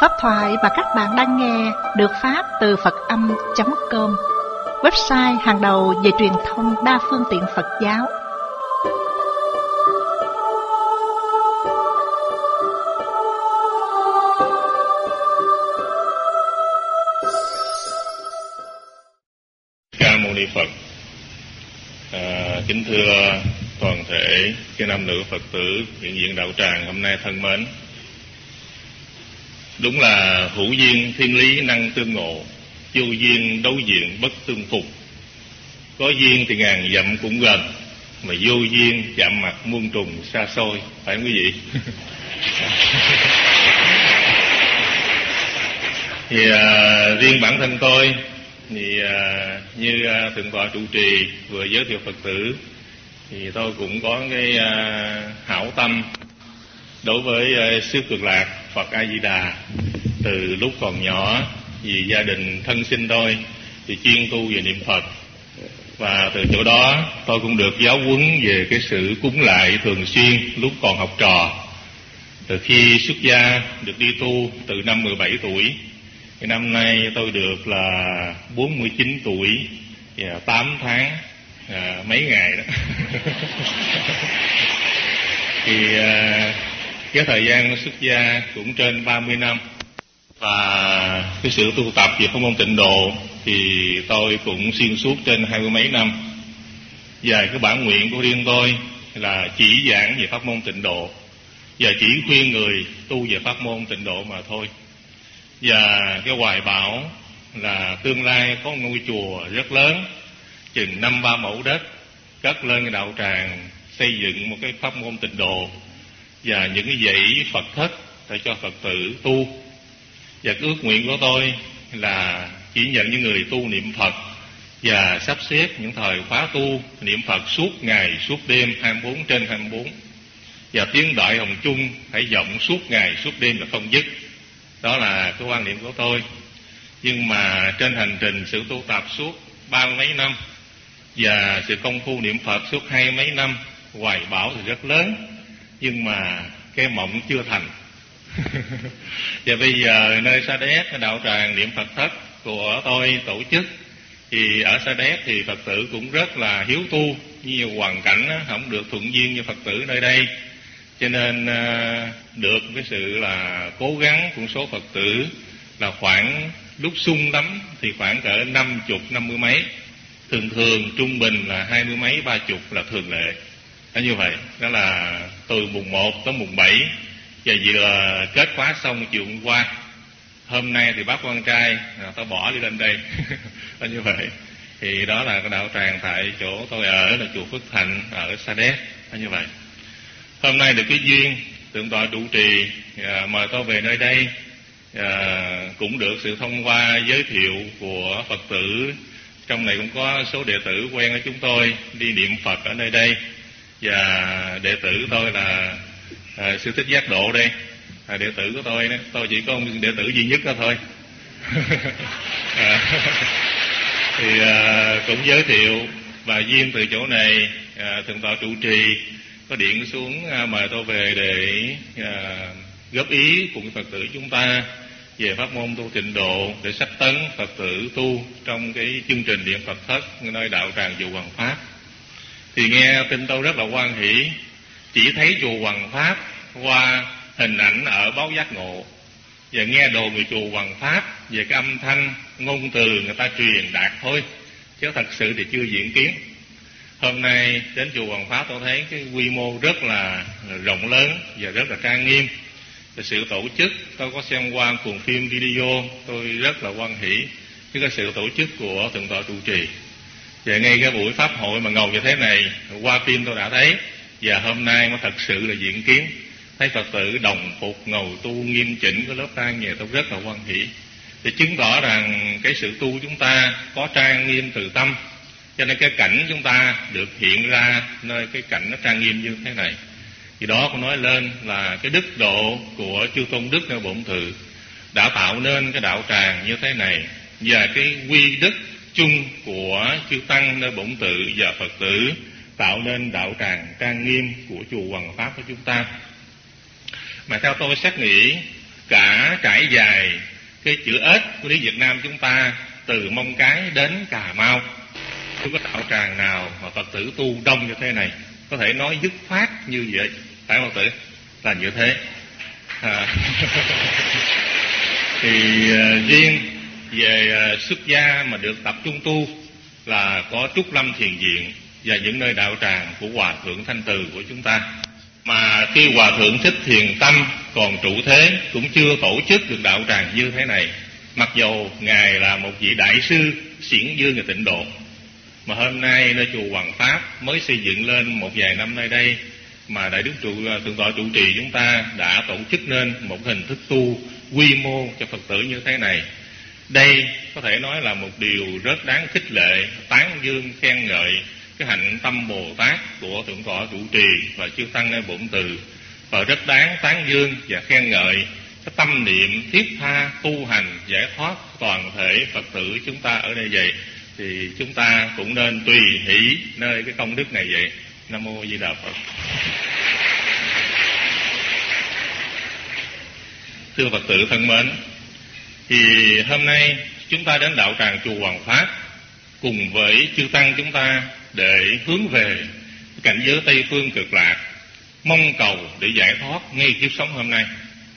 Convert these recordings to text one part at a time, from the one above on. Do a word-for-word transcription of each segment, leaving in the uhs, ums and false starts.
Pháp thoại mà các bạn đang nghe được phát từ Phật Âm chấm com, website hàng đầu về truyền thông đa phương tiện Phật giáo. Ca Mâu Ni Phật. À, kính thưa toàn thể chư nam nữ Phật tử hiện diện đạo tràng hôm nay thân mến. Đúng là hữu duyên thiên lý năng tương ngộ, vô duyên đấu diện bất tương phục. Có duyên thì ngàn dặm cũng gần, mà vô duyên chạm mặt muôn trùng xa xôi. Phải không quý vị? Thì à, riêng bản thân tôi thì à, như à, thượng tọa trụ trì vừa giới thiệu Phật tử, thì tôi cũng có cái à, hảo tâm đối với à, xứ Cực Lạc Phật A Di Đà. Từ lúc còn nhỏ, vì gia đình thân sinh tôi thì chuyên tu về niệm Phật, và từ chỗ đó tôi cũng được giáo huấn về cái sự cúng lại thường xuyên lúc còn học trò. Từ khi xuất gia được đi tu từ năm mười bảy tuổi, thì năm nay tôi được là bốn mươi chín tuổi và tám tháng à, mấy ngày đó. Thì à, cái thời gian xuất gia cũng trên ba mươi năm. Và cái sự tu tập về pháp môn tịnh độ thì tôi cũng xuyên suốt trên hai mươi mấy năm. Và cái bản nguyện của riêng tôi là chỉ giảng về pháp môn tịnh độ và chỉ khuyên người tu về pháp môn tịnh độ mà thôi. Và cái hoài bão là tương lai có ngôi chùa rất lớn, chừng năm ba mẫu đất, cất lên cái đạo tràng, xây dựng một cái pháp môn tịnh độ và những cái dãy Phật thất để cho Phật tử tu. Và cái ước nguyện của tôi là chỉ nhận những người tu niệm Phật và sắp xếp những thời khóa tu niệm Phật suốt ngày, suốt đêm, hai mươi bốn trên hai mươi bốn. Và tiếng Đại Hồng Chung phải vọng suốt ngày, suốt đêm là không dứt. Đó là cái quan niệm của tôi. Nhưng mà trên hành trình sự tu tập suốt ba mươi mấy năm và sự công phu niệm Phật suốt hai mấy năm, hoài bão thì rất lớn, nhưng mà cái mộng chưa thành. Và bây giờ nơi Sa Đéc, cái đạo tràng niệm Phật thất của tôi tổ chức, thì ở Sa Đéc thì Phật tử cũng rất là hiếu tu, nhiều hoàn cảnh đó, không được thuận duyên như Phật tử nơi đây, cho nên được cái sự là cố gắng của số Phật tử là khoảng lúc sung lắm thì khoảng cỡ năm chục, năm mươi mấy, thường thường trung bình là hai mươi mấy, ba chục là thường lệ. Đó như vậy, đó là từ mùng một tới mùng bảy. Và vừa kết khóa xong chiều hôm qua, hôm nay thì bác con trai tao bỏ đi lên đây. Đó như vậy. Thì đó là cái đạo tràng tại chỗ tôi ở là chùa Phước Thạnh ở Sa Đéc. Đó như vậy. Hôm nay được cái duyên thượng tọa trụ trì à, mời tôi về nơi đây, à, cũng được sự thông qua giới thiệu của Phật tử. Trong này cũng có số đệ tử quen với chúng tôi đi niệm Phật ở nơi đây. Và đệ tử tôi là À, sư Thích Giác Độ đây, à, đệ tử của tôi đó. Tôi chỉ có một đệ tử duy nhất đó thôi. à, thì à, cũng giới thiệu và duyên từ chỗ này à, thượng tọa trụ trì có điện xuống à, mời tôi về để à, góp ý cùng Phật tử chúng ta về pháp môn tu tịnh độ để sách tấn Phật tử tu trong cái chương trình niệm Phật thất nơi đạo tràng chùa Hoàng Pháp. Thì nghe tin tôi rất là hoan hỷ. Chỉ thấy chùa Hoàng Pháp qua hình ảnh ở báo Giác Ngộ và nghe đồn về chùa Hoàng Pháp về cái âm thanh ngôn từ người ta truyền đạt thôi, chứ thật sự thì chưa diễn kiến. Hôm nay đến chùa Hoàng Pháp tôi thấy cái quy mô rất là rộng lớn và rất là trang nghiêm. Và sự tổ chức tôi có xem qua cuộn phim video, tôi rất là hoan hỷ với cái sự tổ chức của thượng tọa trụ trì. Và ngay cái buổi pháp hội mà ngầu như thế này, qua phim tôi đã thấy, và hôm nay mới thật sự là diễn kiến, thấy Phật tử đồng phục ngồi tu nghiêm chỉnh cái lớp tang về, tôi rất là hoan hỷ. Để chứng tỏ rằng cái sự tu chúng ta có trang nghiêm từ tâm, cho nên cái cảnh chúng ta được hiện ra nơi cái cảnh nó trang nghiêm như thế này. Thì đó cũng nói lên là cái đức độ của chư tôn đức nơi Bổn Tự đã tạo nên cái đạo tràng như thế này, và cái quy đức chung của chư tăng nơi Bổn Tự và Phật tử tạo nên đạo tràng trang nghiêm của chùa Hoàng Pháp của chúng ta. Mà theo tôi xét nghĩ, cả trải dài cái chữ ếch của nước Việt Nam chúng ta, từ Mông Cái đến Cà Mau. Không có đạo tràng nào mà Phật tử tu đông như thế này, có thể nói dứt khoát như vậy, phải không Phật tử? Là như thế. À. Thì uh, riêng về uh, xuất gia mà được tập trung tu là có Trúc Lâm Thiền Viện và những nơi đạo tràng của Hòa Thượng Thanh Từ của chúng ta. Mà khi Hòa Thượng Thích Thiền Tâm còn trụ thế cũng chưa tổ chức được đạo tràng như thế này, mặc dầu Ngài là một vị đại sư xiển dương và tịnh độ. Mà hôm nay nơi chùa Hoàng Pháp mới xây dựng lên một vài năm nơi đây, mà Đại Đức trụ, Thượng tọa trụ trì chúng ta đã tổ chức nên một hình thức tu quy mô cho Phật tử như thế này. Đây có thể nói là một điều rất đáng khích lệ, tán dương, khen ngợi cái hạnh tâm Bồ Tát của Thượng tọa trụ trì và chư tăng nơi bổn từ, và rất đáng tán dương và khen ngợi cái tâm niệm thiết tha tu hành giải thoát toàn thể Phật tử chúng ta ở đây vậy. Thì chúng ta cũng nên tùy hỷ nơi cái công đức này vậy. Nam mô Di Đà Phật. Thưa Phật tử thân mến, thì hôm nay chúng ta đến đạo tràng chùa Hoàng Pháp cùng với chư tăng chúng ta để hướng về cảnh giới Tây Phương Cực Lạc, mong cầu để giải thoát ngay kiếp sống hôm nay.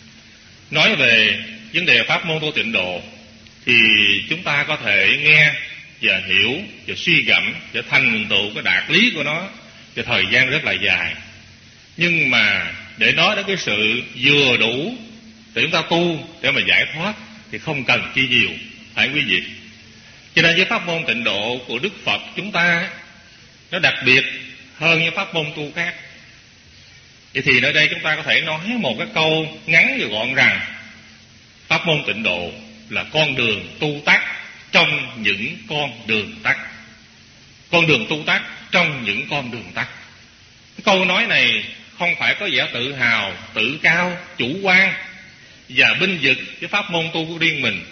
Nói về vấn đề pháp môn tu tịnh độ thì chúng ta có thể nghe và hiểu và suy gẫm và thành tựu cái đạt lý của nó thì thời gian rất là dài. Nhưng mà để nói đến cái sự vừa đủ để chúng ta tu để mà giải thoát thì không cần chi nhiều, phải quý vị. Cho nên với pháp môn tịnh độ của Đức Phật chúng ta nó đặc biệt hơn những pháp môn tu khác. Vậy thì nơi đây chúng ta có thể nói một cái câu ngắn và gọn rằng pháp môn tịnh độ là con đường tu tắt trong những con đường tắt. Con đường tu tắt trong những con đường tắt. Cái câu nói này không phải có vẻ tự hào, tự cao, chủ quan và binh vực cái pháp môn tu của riêng mình,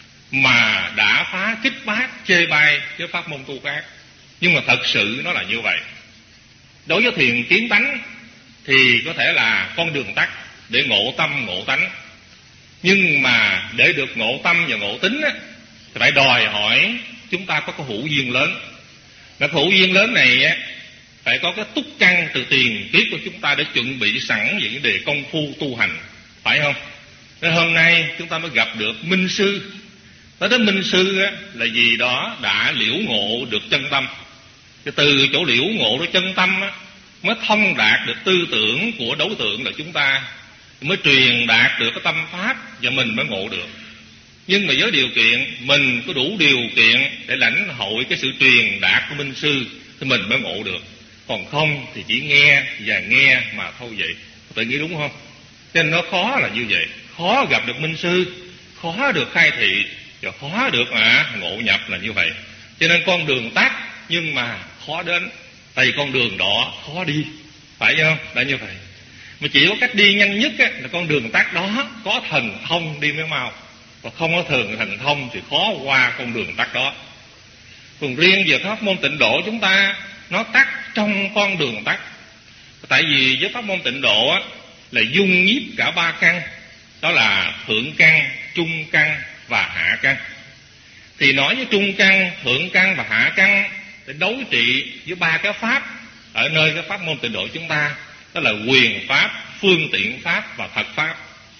mà đã phá kích bác chê bai cái pháp môn tu khác. Nhưng mà thật sự nó là như vậy. Đối với thiền kiến tánh thì có thể là con đường tắt để ngộ tâm ngộ tánh. Nhưng mà để được ngộ tâm và ngộ tính á, thì phải đòi hỏi chúng ta có cái hữu duyên lớn. Cái hữu duyên lớn này á, phải có cái túc căn từ tiền kiếp của chúng ta để chuẩn bị sẵn những vấn đề công phu tu hành, phải không? Nên hôm nay chúng ta mới gặp được minh sư. Nói đến minh sư á, là gì đó đã liễu ngộ được chân tâm. Thì từ chỗ liễu ngộ được chân tâm á, mới thông đạt được tư tưởng của đối tượng là chúng ta, mới truyền đạt được cái tâm pháp và mình mới ngộ được. Nhưng mà với điều kiện mình có đủ điều kiện để lãnh hội cái sự truyền đạt của minh sư thì mình mới ngộ được. Còn không thì chỉ nghe và nghe mà thôi vậy. Tự nghĩ đúng không? Cho nên nó khó là như vậy. Khó gặp được minh sư, khó được khai thị và khó được à, ngộ nhập là như vậy. Cho nên con đường tắt nhưng mà khó đến. Tại vì con đường đó khó đi, phải không? Đã như vậy. Mà chỉ có cách đi nhanh nhất á, là con đường tắt đó có thần thông đi mới mau. Và không có thường thần thông thì khó qua con đường tắt đó. Còn riêng về pháp môn tịnh độ chúng ta, nó tắt trong con đường tắt. Tại vì với pháp môn tịnh độ á, là dung nhiếp cả ba căn. Đó là thượng căn, trung căn và hạ căn. Thì nói với trung căn, thượng căn và hạ căn để đối trị với ba cái pháp ở nơi cái pháp môn tịnh độ chúng ta. Đó là quyền pháp, phương tiện pháp và thật pháp.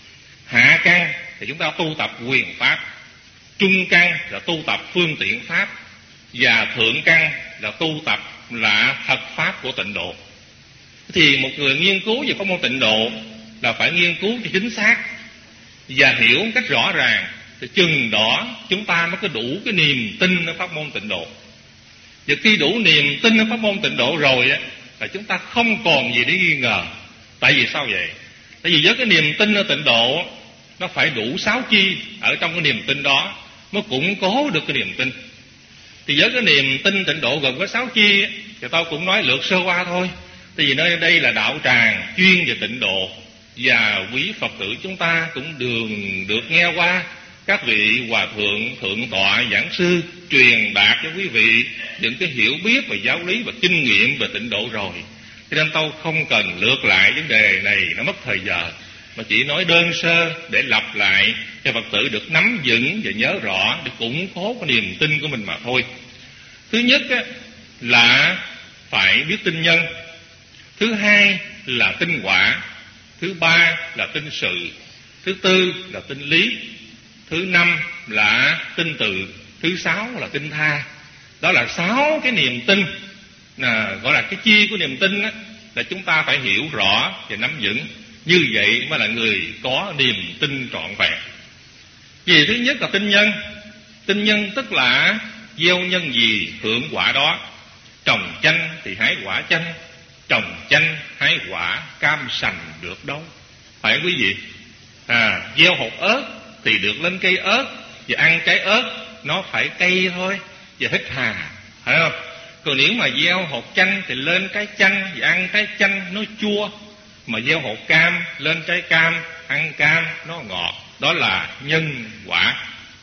Hạ căn thì chúng ta tu tập quyền pháp, trung căn là tu tập phương tiện pháp, và thượng căn là tu tập là thật pháp của tịnh độ. Thì một người nghiên cứu về pháp môn tịnh độ là phải nghiên cứu cho chính xác và hiểu một cách rõ ràng, thì chừng đó chúng ta mới có đủ cái niềm tin ở pháp môn tịnh độ. Và khi đủ niềm tin ở pháp môn tịnh độ rồi á, là chúng ta không còn gì để nghi ngờ. Tại vì sao vậy? Tại vì với cái niềm tin ở tịnh độ, nó phải đủ sáu chi ở trong cái niềm tin đó mới củng cố được cái niềm tin. Thì với cái niềm tin tịnh độ gồm có sáu chi thì tôi cũng nói lược sơ qua thôi. Tại vì nơi đây là đạo tràng chuyên về tịnh độ, và quý Phật tử chúng ta cũng đường được nghe qua các vị hòa thượng, thượng tọa, giảng sư truyền đạt cho quý vị những cái hiểu biết về giáo lý và kinh nghiệm về tịnh độ rồi. Cho nên tôi không cần lược lại vấn đề này, nó mất thời giờ. mà chỉ nói đơn sơ để lặp lại cho Phật tử được nắm vững và nhớ rõ, để củng cố cái niềm tin của mình mà thôi. Thứ nhất á, là phải biết tin nhân. Thứ hai là tin quả. Thứ ba là tin sự. Thứ tư là tin lý. Thứ năm là tin từ. Thứ sáu là tin tha. Đó là sáu cái niềm tin, là gọi là cái chi của niềm tin á, là chúng ta phải hiểu rõ và nắm vững. Như vậy mới là người có niềm tin trọn vẹn. Vì thứ nhất là tin nhân. Tin nhân tức là gieo nhân gì hưởng quả đó. Trồng chanh thì hái quả chanh, trồng chanh hái quả cam sành được đâu. Phải không quý vị? À, gieo hột ớt thì được lên cây ớt, và ăn trái ớt nó phải cây thôi, và hít hà, phải không? Còn nếu mà gieo hột chanh thì lên trái chanh, và ăn trái chanh nó chua. Mà gieo hột cam lên trái cam, ăn cam nó ngọt. Đó là nhân quả.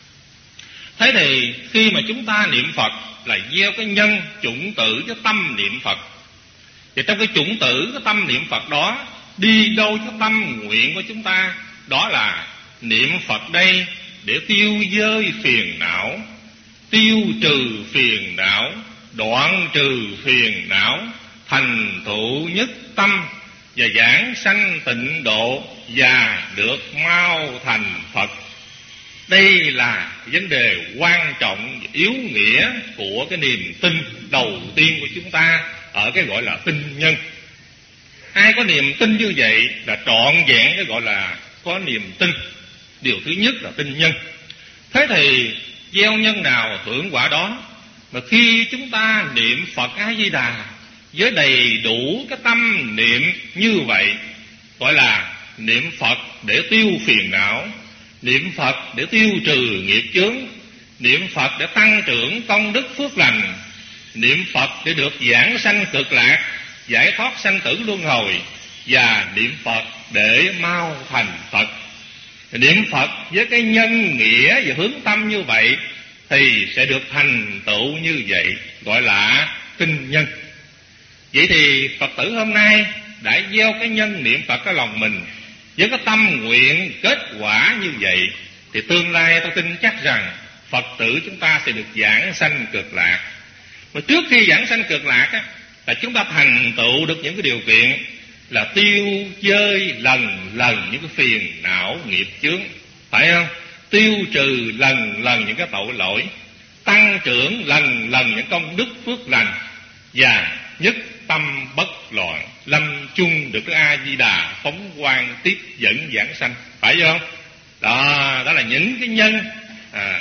Thế thì khi mà chúng ta niệm Phật là gieo cái nhân chủng tử, cái tâm niệm Phật. Và trong cái chủng tử, cái tâm niệm Phật đó, đi đâu cái tâm nguyện của chúng ta? Đó là niệm Phật đây để tiêu dơi phiền não, tiêu trừ phiền não, đoạn trừ phiền não, thành tựu nhất tâm, và giảng sanh tịnh độ, và được mau thành Phật. Đây là vấn đề quan trọng và yếu nghĩa của cái niềm tin đầu tiên của chúng ta ở cái gọi là tin nhân. Ai có niềm tin như vậy là trọn vẹn cái gọi là có niềm tin. Điều thứ nhất là tin nhân. Thế thì gieo nhân nào hưởng quả đó. Mà khi chúng ta niệm Phật A Di Đà với đầy đủ cái tâm niệm như vậy, gọi là niệm Phật để tiêu phiền não, niệm Phật để tiêu trừ nghiệp chướng, niệm Phật để tăng trưởng công đức phước lành, niệm Phật để được giảng sanh cực lạc, giải thoát sanh tử luân hồi, và niệm Phật để mau thành Phật. Niệm Phật với cái nhân nghĩa và hướng tâm như vậy thì sẽ được thành tựu như vậy, gọi là tin nhân. Vậy thì Phật tử hôm nay đã gieo cái nhân niệm Phật ở lòng mình với cái tâm nguyện kết quả như vậy, thì tương lai tôi tin chắc rằng Phật tử chúng ta sẽ được giảng sanh cực lạc. Mà trước khi giảng sanh cực lạc á, là chúng ta thành tựu được những cái điều kiện là tiêu dơi lần lần những cái phiền não nghiệp chướng, phải không? Tiêu trừ lần lần những cái tội lỗi, tăng trưởng lần lần những công đức phước lành, và nhất tâm bất loạn, lâm chung được cái A Di Đà phóng quang tiếp dẫn giảng sanh, phải không? Đó, đó là những cái nhân à.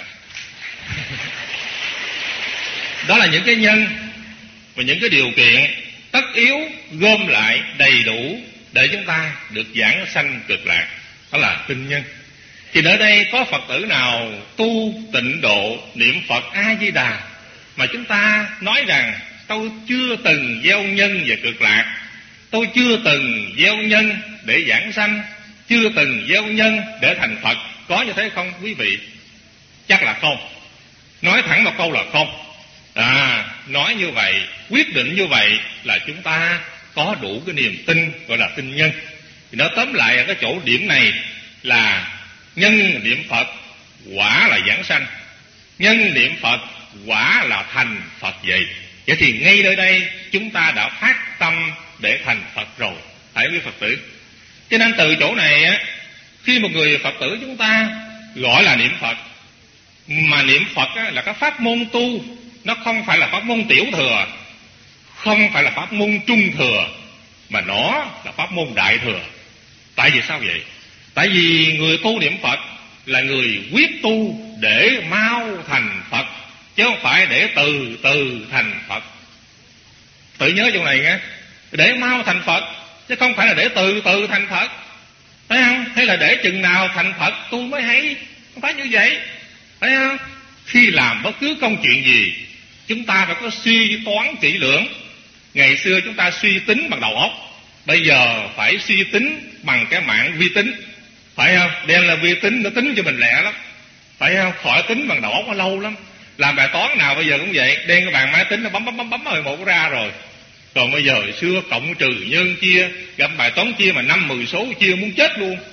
Đó là những cái nhân và những cái điều kiện tất yếu gom lại đầy đủ để chúng ta được giảng sanh cực lạc. Đó là tin nhân. Thì ở đây có Phật tử nào tu tịnh độ niệm Phật A Di Đà mà chúng ta nói rằng tôi chưa từng gieo nhân về cực lạc, tôi chưa từng gieo nhân để giảng sanh, chưa từng gieo nhân để thành Phật, có như thế không quý vị? Chắc là không. Nói thẳng một câu là không. À, nói như vậy, quyết định như vậy là chúng ta có đủ cái niềm tin gọi là tin nhân. Thì nó tóm lại ở cái chỗ điểm này là nhân niệm Phật, quả là giảng sanh. Nhân niệm Phật, quả là thành Phật vậy. Vậy thì ngay nơi đây chúng ta đã phát tâm để thành Phật rồi, phải quý Phật tử. Cho nên từ chỗ này á, khi một người Phật tử chúng ta gọi là niệm Phật, mà niệm Phật á, là cái pháp môn tu, nó không phải là pháp môn tiểu thừa, không phải là pháp môn trung thừa, mà nó là pháp môn đại thừa. Tại vì sao vậy? Tại vì người tu niệm Phật là người quyết tu để mau thành Phật, chứ không phải để từ từ thành Phật. Tự nhớ chỗ này nghe, để mau thành Phật, chứ không phải là để từ từ thành Phật, phải không? Hay là để chừng nào thành Phật tôi mới hay, không phải như vậy, phải không? Khi làm bất cứ công chuyện gì, chúng ta phải có suy toán kỹ lưỡng. Ngày xưa chúng ta suy tính bằng đầu óc, bây giờ phải suy tính bằng cái mạng vi tính, phải không? Đem là vi tính nó tính cho mình lẹ lắm, phải không? Khỏi tính bằng đầu óc nó lâu lắm. Làm bài toán nào bây giờ cũng vậy, đem cái bàn máy tính nó bấm bấm bấm bấm rồi một ra rồi. Còn bây giờ xưa cộng trừ nhân chia, gặp bài toán chia mà năm mười số chia muốn chết luôn,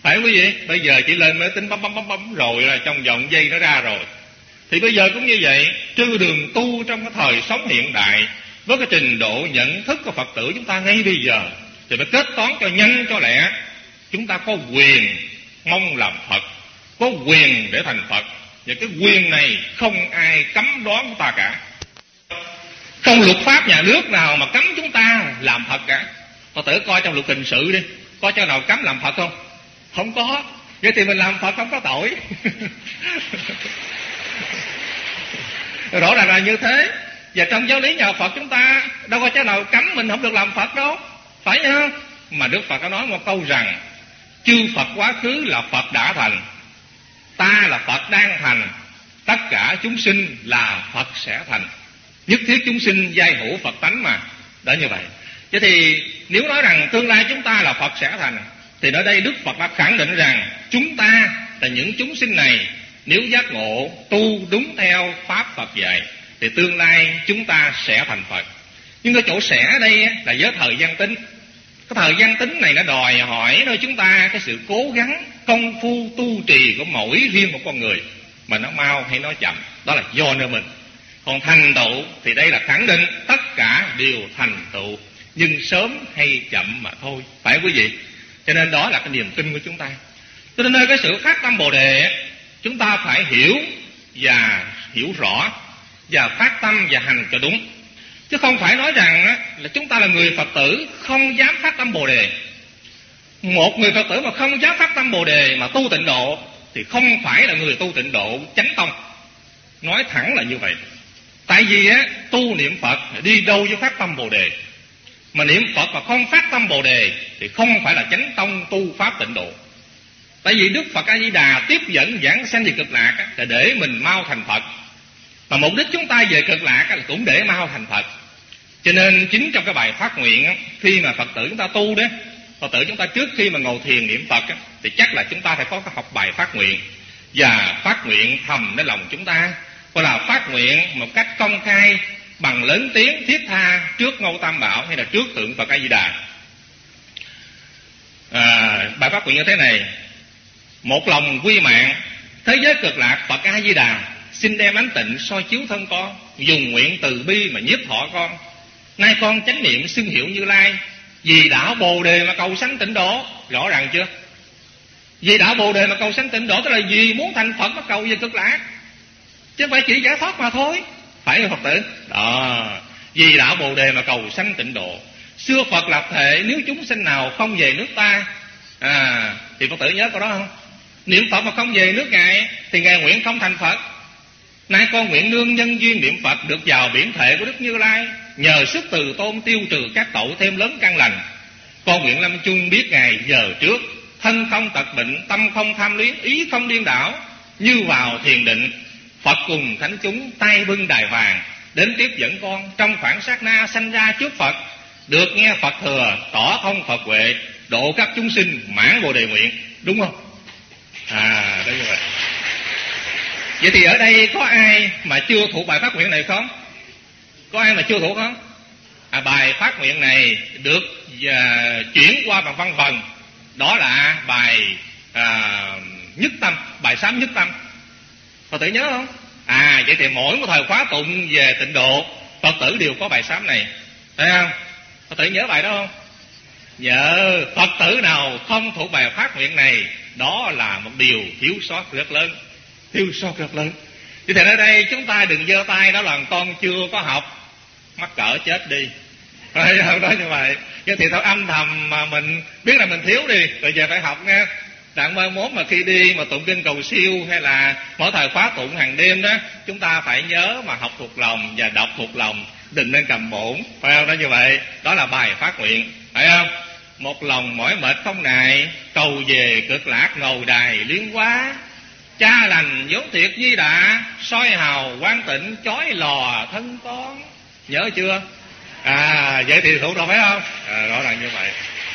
Phải không quý vị? Bây giờ chỉ lên máy tính bấm bấm bấm bấm rồi là trong vòng giây nó ra rồi. Thì bây giờ cũng như vậy, trừ đường tu trong cái thời sống hiện đại, với cái trình độ nhận thức của Phật tử chúng ta ngay bây giờ, thì phải kết toán cho nhanh cho lẹ. Chúng ta có quyền mong làm Phật, có quyền để thành Phật, và cái quyền này không ai cấm đoán chúng ta cả. Không luật pháp nhà nước nào mà cấm chúng ta làm Phật cả. Phật tử coi trong luật hình sự đi, có chỗ nào cấm làm Phật không? Không có. Vậy thì mình làm Phật không có tội. Rõ ràng là như thế. Và trong giáo lý nhà Phật chúng ta đâu có chỗ nào cấm mình không được làm Phật đâu, phải không? Mà Đức Phật có nói một câu rằng chư Phật quá khứ là Phật đã thành, ta là Phật đang thành, tất cả chúng sinh là Phật sẽ thành. Nhất thiết chúng sinh giai hữu Phật tánh mà. Đã như vậy. Vậy thì nếu nói rằng tương lai chúng ta là Phật sẽ thành, thì ở đây Đức Phật đã khẳng định rằng chúng ta là những chúng sinh này, nếu giác ngộ tu đúng theo pháp Phật dạy, thì tương lai chúng ta sẽ thành Phật. Nhưng cái chỗ sẽ ở đây là với thời gian tính. Cái thời gian tính này nó đòi hỏi nơi chúng ta cái sự cố gắng công phu tu trì của mỗi riêng một con người, mà nó mau hay nó chậm đó là do nơi mình. Còn thành tựu thì đây là khẳng định tất cả đều thành tựu, nhưng sớm hay chậm mà thôi, phải quý vị? Cho nên đó là cái niềm tin của chúng ta. Cho nên nơi cái sự phát tâm Bồ Đề, chúng ta phải hiểu và hiểu rõ, và phát tâm và hành cho đúng. Chứ không phải nói rằng là chúng ta là người Phật tử không dám phát tâm Bồ Đề. Một người Phật tử mà không dám phát tâm Bồ Đề mà tu tịnh độ thì không phải là người tu tịnh độ chánh tông. Nói thẳng là như vậy. Tại vì á, tu niệm Phật đi đâu với phát tâm Bồ Đề. Mà niệm Phật mà không phát tâm Bồ Đề thì không phải là chánh tông tu pháp tịnh độ. Tại vì Đức Phật A Di Đà tiếp dẫn giảng sanh về cực lạc á, là để mình mau thành Phật. Mà mục đích chúng ta về cực lạc á, là cũng để mau thành Phật. Cho nên chính trong cái bài phát nguyện á, khi mà Phật tử chúng ta tu đó, Phật tử chúng ta trước khi mà ngồi thiền niệm Phật á, thì chắc là chúng ta phải có cái học bài phát nguyện. Và phát nguyện thầmในlòng chúng ta, hoặc là phát nguyện một cách công khai bằng lớn tiếng thiết tha trước Ngô Tam Bảo hay là trước tượng Phật A Di Đà. À, bài phát nguyện như thế này: một lòng quy mạng thế giới cực lạc Phật A Di Đà, xin đem ánh tịnh soi chiếu thân con, dùng nguyện từ bi mà nhiếp thọ con. Nay con chánh niệm xưng hiệu Như Lai, vì đạo Bồ Đề mà cầu sanh tịnh độ. Rõ ràng chưa? Vì đạo Bồ Đề mà cầu sanh tịnh độ tức là vì muốn thành Phật mà cầu về cực lạc, chứ không phải chỉ giải thoát mà thôi, phải không Phật tử? Đó, vì đạo Bồ Đề mà cầu sanh tịnh độ. Xưa Phật lập thệ nếu chúng sinh nào không về nước ta, à, thì Phật tử nhớ câu đó không? Niệm Phật mà không về nước Ngài thì Ngài nguyện không thành Phật. Nay con nguyện nương nhân duyên niệm Phật được vào biển thệ của Đức Như Lai, nhờ sức từ tôn tiêu trừ các tội thêm lớn căn lành. Con nguyện lâm chung biết Ngài giờ trước, thân không tật bệnh, tâm không tham luyến, ý không điên đảo, như vào thiền định. Phật cùng thánh chúng tay bưng đài vàng đến tiếp dẫn con, trong khoảng sát na sanh ra trước Phật, được nghe Phật thừa tỏ thông Phật huệ, độ các chúng sinh mãn Bồ Đề nguyện. Đúng không? À, đó như vậy. Vậy thì ở đây có ai mà chưa thuộc bài phát nguyện này không? Có ai mà chưa thuộc không? À, bài phát nguyện này được à, chuyển qua bằng văn phần, đó là bài à, nhất tâm, bài sám nhất tâm. Phật tử nhớ không? À, vậy thì mỗi một thời khóa tụng về tịnh độ, Phật tử đều có bài sám này, thấy không? Phật tử nhớ bài đó không? Nhớ. Phật tử nào không thuộc bài phát nguyện này, đó là một điều thiếu sót rất lớn, thiếu sót rất lớn. Vì thế ở đây chúng ta đừng giơ tay đó là con chưa có học, mắc cỡ chết đi, phải không? Đó như vậy. Vậy thì thôi âm thầm mà mình biết là mình thiếu đi, rồi giờ phải học nha. Đặng mai mốt mà khi đi mà tụng kinh cầu siêu hay là mỗi thời khóa tụng hàng đêm đó, chúng ta phải nhớ mà học thuộc lòng và đọc thuộc lòng, đừng nên cầm bổn, phải không? Đó như vậy. Đó là bài phát nguyện, phải không? Một lòng mỏi mệt không nại, cầu về cực lạc ngầu đài liên hóa. Cha lành vốn thiệt Di Đà, soi hào quang tịnh chói lò thân con. Nhớ chưa? À, vậy thì thuộc rồi phải không? À, rõ ràng như vậy.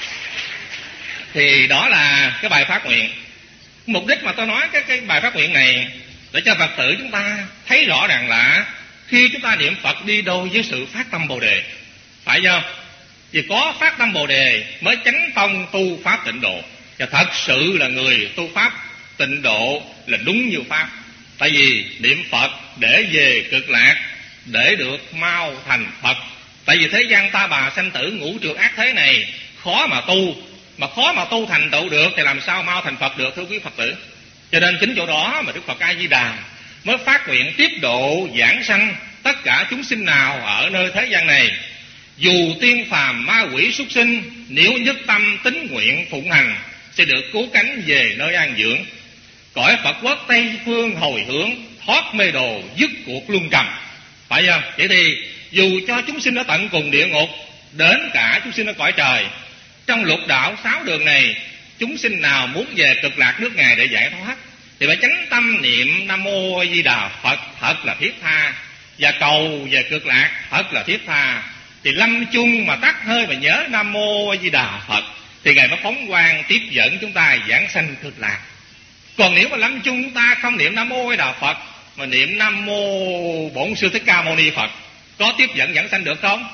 Thì đó là cái bài phát nguyện. Mục đích mà tôi nói cái, cái bài phát nguyện này để cho Phật tử chúng ta thấy rõ ràng là khi chúng ta niệm Phật đi đôi với sự phát tâm Bồ Đề, phải không? Vì có phát tâm Bồ Đề mới chánh phong tu pháp tịnh độ. và thật sự là người tu pháp tịnh độ là đúng như pháp. Tại vì niệm Phật để về cực lạc, để được mau thành Phật. Tại vì thế gian ta bà sanh tử ngũ trược ác thế này khó mà tu, mà khó mà tu thành tựu được thì làm sao mau thành Phật được, thưa quý Phật tử. Cho nên chính chỗ đó mà Đức Phật A Di Đà mới phát nguyện tiếp độ giảng sanh tất cả chúng sinh nào ở nơi thế gian này, dù tiên phàm ma quỷ súc sinh, nếu nhất tâm tín nguyện phụng hành sẽ được cứu cánh về nơi an dưỡng. Cõi Phật quốc Tây phương hồi hướng, thoát mê đồ dứt cuộc luân trầm. Phải không? Vậy thì dù cho chúng sinh ở tận cùng địa ngục, đến cả chúng sinh ở cõi trời, trong lục đạo sáu đường này, chúng sinh nào muốn về cực lạc nước Ngài để giải thoát thì phải chánh tâm niệm Nam Mô A Di Đà Phật thật là thiết tha, và cầu về cực lạc thật là thiết tha. Thì lâm chung mà tắt hơi mà nhớ Nam Mô A Di Đà Phật thì Ngài mới phóng quang tiếp dẫn chúng ta giảng sanh cực lạc. Còn nếu mà lâm chung chúng ta không niệm Nam Mô A Di Đà Phật mà niệm Nam Mô Bổn Sư Thích Ca Mâu Ni Phật, có tiếp dẫn giảng sanh được không?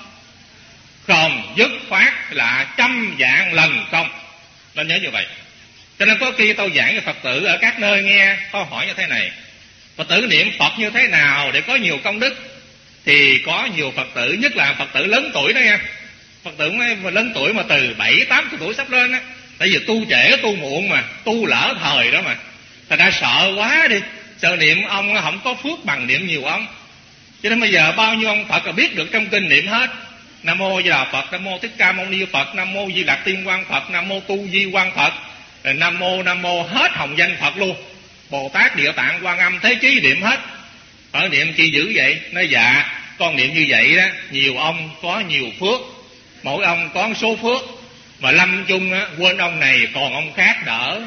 Không, dứt khoát là trăm vạn lần không. Nên nhớ như vậy. Cho nên có khi tôi giảng cho Phật tử ở các nơi nghe câu hỏi như thế này: Phật tử niệm Phật như thế nào để có nhiều công đức? Thì có nhiều Phật tử, nhất là Phật tử lớn tuổi đó nha, Phật tử mà lớn tuổi mà từ bảy tám tuổi sắp lên á, tại vì tu trễ tu muộn mà, tu lỡ thời đó mà, thành ra sợ quá đi, sợ niệm ông không có phước bằng niệm nhiều ông. Cho nên bây giờ bao nhiêu ông Phật là biết được trong kinh niệm hết: Nam Mô A Di Đà Phật, Nam Mô Thích Ca Mâu Ni Phật, Nam Mô Di Lặc Tiên Quang Phật, Nam Mô Tu Di Quang Phật, Nam Mô Nam Mô hết hồng danh Phật luôn. Bồ Tát Địa Tạng Quan Âm Thế Chí niệm hết. Ở niệm chi dữ vậy? Nói dạ con niệm như vậy đó, nhiều ông có nhiều phước, mỗi ông có số phước, mà lâm chung á, quên ông này còn ông khác đỡ.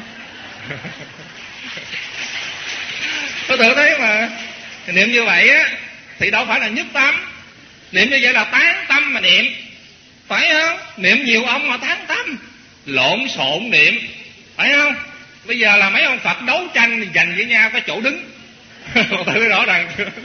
Tôi tự thấy mà niệm như vậy á thì đâu phải là nhất tâm. Niệm như vậy là tán tâm mà niệm, phải không? Niệm nhiều ông mà tán tâm, lộn xộn niệm, phải không? Bây giờ là mấy ông Phật đấu tranh giành với nhau cái chỗ đứng. Tự rõ ràng.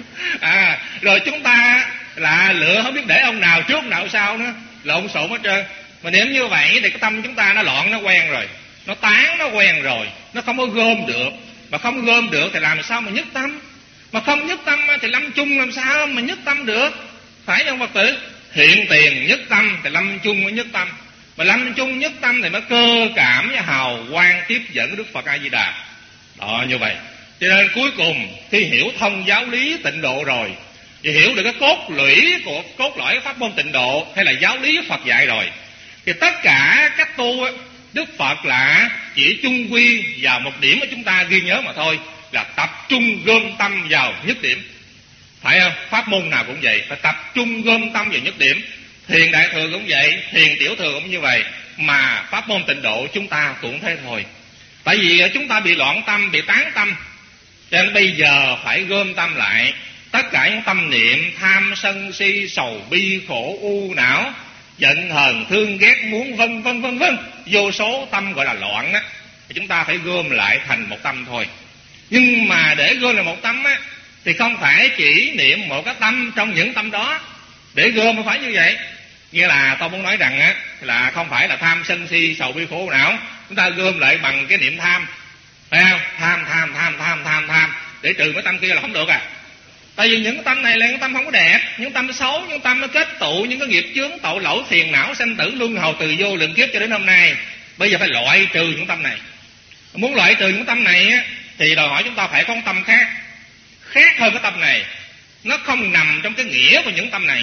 À, rồi chúng ta là lựa không biết để ông nào trước nào sau nữa, lộn xộn hết trơn. Mà niệm như vậy thì cái tâm chúng ta nó loạn, nó quen rồi, nó tán, nó quen rồi, nó không có gom được. Mà không gom được thì làm sao mà nhất tâm? Mà không nhất tâm thì lâm chung làm sao mà nhất tâm được? Phải không Phật tử? Hiện tiền nhất tâm thì lâm chung mới nhất tâm, mà lâm chung nhất tâm thì mới cơ cảm với hào quang tiếp dẫn Đức Phật A Di Đà. Đó, như vậy. Cho nên cuối cùng khi hiểu thông giáo lý tịnh độ rồi, và hiểu được cái cốt lũy của cốt lõi pháp môn tịnh độ hay là giáo lý Phật dạy rồi, thì tất cả các tu Đức Phật là chỉ chung quy vào một điểm mà chúng ta ghi nhớ mà thôi, là tập trung gom tâm vào nhất điểm. Phải không? Pháp môn nào cũng vậy, phải tập trung gom tâm vào nhất điểm. Thiền đại thừa cũng vậy, thiền tiểu thừa cũng như vậy, mà pháp môn tịnh độ chúng ta cũng thế thôi. Tại vì chúng ta bị loạn tâm, bị tán tâm, cho nên bây giờ phải gom tâm lại. Tất cả những tâm niệm tham sân si sầu bi khổ u não, giận hờn thương ghét muốn vân vân vân vân, vô số tâm gọi là loạn đó, thì chúng ta phải gom lại thành một tâm thôi. Nhưng mà để gom lại một tâm á, thì không phải chỉ niệm một cái tâm trong những tâm đó. Để gom phải như vậy. Nghĩa là tôi muốn nói rằng á, là không phải là tham sân si sầu bi khổ não, chúng ta gom lại bằng cái niệm tham, phải không? Tham tham tham tham tham tham để trừ cái tâm kia là không được à. Tại vì những tâm này là những tâm không có đẹp, những tâm xấu, những tâm nó kết tụ những cái nghiệp chướng tội lỗi phiền não sanh tử luân hồi từ vô lượng kiếp cho đến hôm nay. Bây giờ phải loại trừ những tâm này. Muốn loại trừ những tâm này á, thì đòi hỏi chúng ta phải có một tâm khác, khác hơn cái tâm này. Nó không nằm trong cái nghĩa của những tâm này,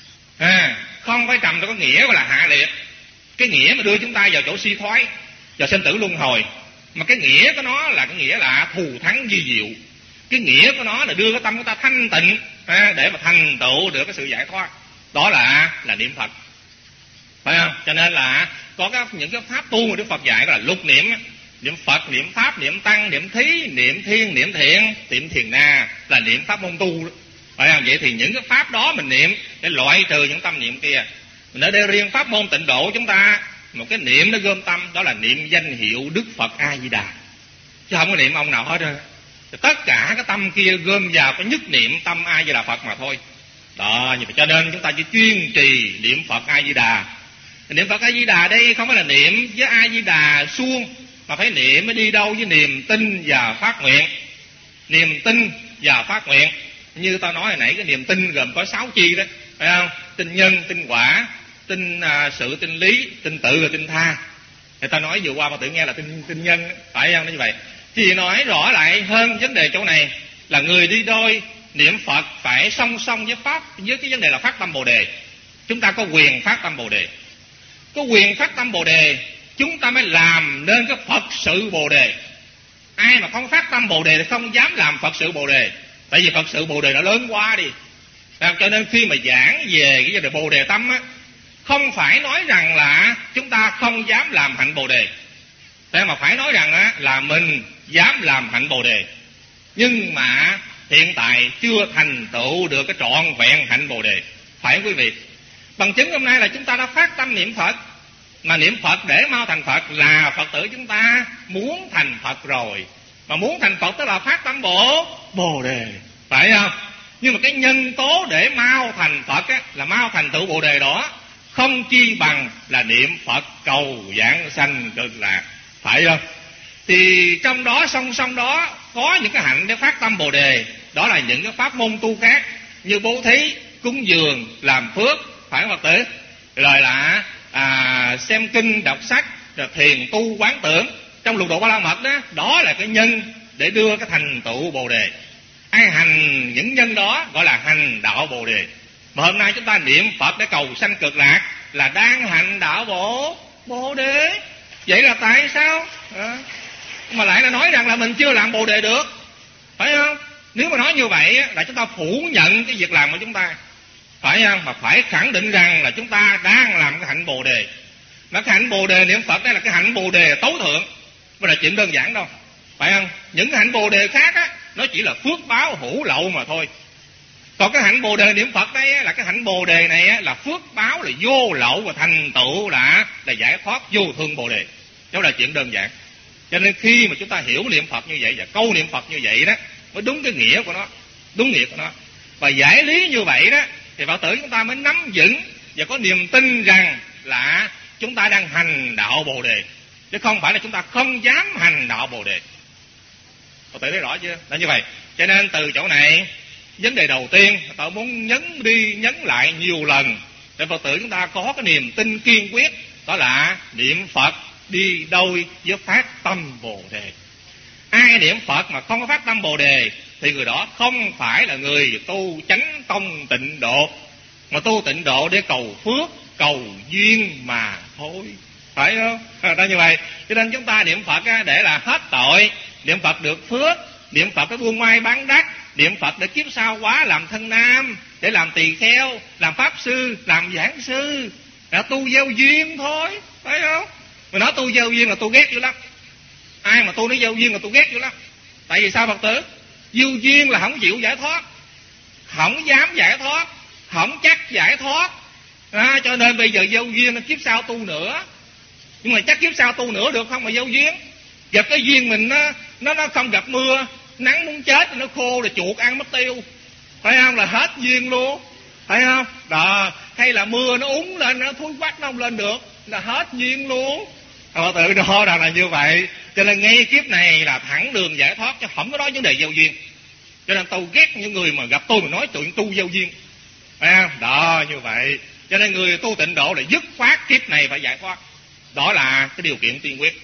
à, không phải nằm trong cái nghĩa gọi là hạ liệt, cái nghĩa mà đưa chúng ta vào chỗ suy thoái, vào sinh tử luân hồi. Mà cái nghĩa của nó là cái nghĩa là thù thắng vi diệu. Cái nghĩa của nó là đưa cái tâm của ta thanh tịnh, à, để mà thành tựu được cái sự giải thoát. Đó là là niệm Phật, phải không? Cho nên là có các những cái pháp tu mà Đức Phật dạy là lục niệm: niệm Phật, niệm Pháp, niệm Tăng, niệm Thí, niệm Thiên, niệm Thiện, niệm Thiền Na, là niệm pháp môn tu đó. Phải không? Vậy thì những cái pháp đó mình niệm để loại trừ những tâm niệm kia. Mình ở đây riêng pháp môn tịnh độ chúng ta một cái niệm nó gom tâm, đó là niệm danh hiệu Đức Phật A Di Đà, chứ không có niệm ông nào hết trơn. Tất cả cái tâm kia gom vào cái nhất niệm tâm A Di Đà Phật mà thôi. Đó, như vậy cho nên chúng ta chỉ chuyên trì niệm Phật A Di Đà. Niệm Phật A Di Đà đây không phải là niệm với A Di Đà suông, mà phải niệm mới đi đâu với niềm tin và phát nguyện. Niềm tin và phát nguyện, như tao nói hồi nãy, cái niềm tin gồm có sáu chi đó, phải không? Tin nhân, tin quả, tin à, sự, tin lý, tin tự và tin tha. Thì ta nói vừa qua mà tự nghe là tin tin nhân, phải không? Như vậy thì nói rõ lại hơn vấn đề chỗ này là người đi đôi niệm Phật phải song song với pháp, với cái vấn đề là phát tâm Bồ đề. Chúng ta có quyền phát tâm Bồ đề, có quyền phát tâm Bồ đề, chúng ta mới làm nên cái Phật sự Bồ đề. Ai mà không phát tâm Bồ đề thì không dám làm Phật sự Bồ đề, tại vì Phật sự Bồ đề nó lớn quá đi. Cho nên khi mà giảng về cái vấn đề Bồ đề tâm á, không phải nói rằng là chúng ta không dám làm hạnh Bồ đề, thế mà phải nói rằng á, là mình dám làm hạnh Bồ đề, nhưng mà hiện tại chưa thành tựu được cái trọn vẹn hạnh Bồ đề. Phải quý vị, bằng chứng hôm nay là chúng ta đã phát tâm niệm Phật, mà niệm Phật để mau thành Phật là Phật tử chúng ta muốn thành Phật rồi. Mà muốn thành Phật tức là phát tâm Bồ Bồ đề, phải không? Nhưng mà cái nhân tố để mau thành Phật á, là mau thành tựu Bồ đề đó, không chi bằng là niệm Phật cầu giảng sanh cực lạc, phải không? Thì trong đó song song đó có những cái hạnh để phát tâm Bồ đề, đó là những cái pháp môn tu khác như bố thí, cúng dường, làm phước, phải không Phật tử? Rồi là à, xem kinh, đọc sách, rồi thiền tu quán tưởng trong lục độ Ba La Mật đó, đó là cái nhân để đưa cái thành tựu Bồ đề. Ai hành những nhân đó gọi là hành đạo Bồ đề. Mà hôm nay chúng ta niệm Phật để cầu sanh cực lạc là đang hành đạo Bồ Bồ đề. Vậy là tại sao à, mà lại là nói rằng là mình chưa làm Bồ đề được, phải không? Nếu mà nói như vậy là chúng ta phủ nhận cái việc làm của chúng ta, phải không? Mà phải khẳng định rằng là chúng ta đang làm cái hạnh Bồ đề. Mà cái hạnh Bồ đề niệm Phật đây là cái hạnh Bồ đề tối thượng, không là chuyện đơn giản đâu, phải không? Những cái hạnh Bồ đề khác á, nó chỉ là phước báo hữu lậu mà thôi. Còn cái hạnh Bồ đề niệm Phật đây á, là cái hạnh Bồ đề này á, là phước báo là vô lậu và thành tựu là là giải thoát vô thương Bồ đề. Đó là chuyện đơn giản. Cho nên khi mà chúng ta hiểu niệm Phật như vậy và câu niệm Phật như vậy đó mới đúng cái nghĩa của nó, đúng nghĩa của nó. Và giải lý như vậy đó thì Phật tử chúng ta mới nắm vững và có niềm tin rằng là chúng ta đang hành đạo Bồ đề, chứ không phải là chúng ta không dám hành đạo Bồ đề. Phật tử thấy rõ chưa? Là như vậy. Cho nên từ chỗ này, vấn đề đầu tiên tôi muốn nhấn đi nhấn lại nhiều lần để Phật tử chúng ta có cái niềm tin kiên quyết, đó là niệm Phật đi đôi với phát tâm Bồ đề. Ai niệm Phật mà không có phát tâm Bồ đề thì người đó không phải là người tu chánh tông tịnh độ, mà tu tịnh độ để cầu phước, cầu duyên mà thôi, phải không? À, đó như vậy. Cho nên chúng ta niệm Phật để là hết tội, niệm Phật được phước, niệm Phật để buôn mai bán đắt, niệm Phật để kiếp sau quá làm thân nam, để làm tỳ kheo, làm pháp sư, làm giảng sư, là tu gieo duyên thôi, phải không? Mà nói tu gieo duyên là tôi ghét dữ lắm. Ai mà tu nói gieo duyên là tôi ghét dữ lắm. Tại vì sao Phật tử? Gieo duyên là không chịu giải thoát, không dám giải thoát, không chắc giải thoát. À, cho nên bây giờ gieo duyên là kiếp sau tu nữa. Nhưng mà chắc kiếp sau tu nữa được không mà gieo duyên? Gặp cái duyên mình nó nó nó không gặp mưa, nắng muốn chết nó khô là chuột ăn mất tiêu, phải không? Là hết duyên luôn, phải không? Đó, hay là mưa nó úng lên nó thúi quắc nó không lên được là hết duyên luôn. Phật tử đó là, là như vậy. Cho nên ngay kiếp này là thẳng đường giải thoát, chứ không có nói vấn đề gieo duyên. Cho nên tôi ghét những người mà gặp tôi mà nói chuyện tu gieo duyên, phải không? Đó như vậy. Cho nên người tu tịnh độ là dứt khoát kiếp này phải giải thoát. Đó là cái điều kiện tiên quyết.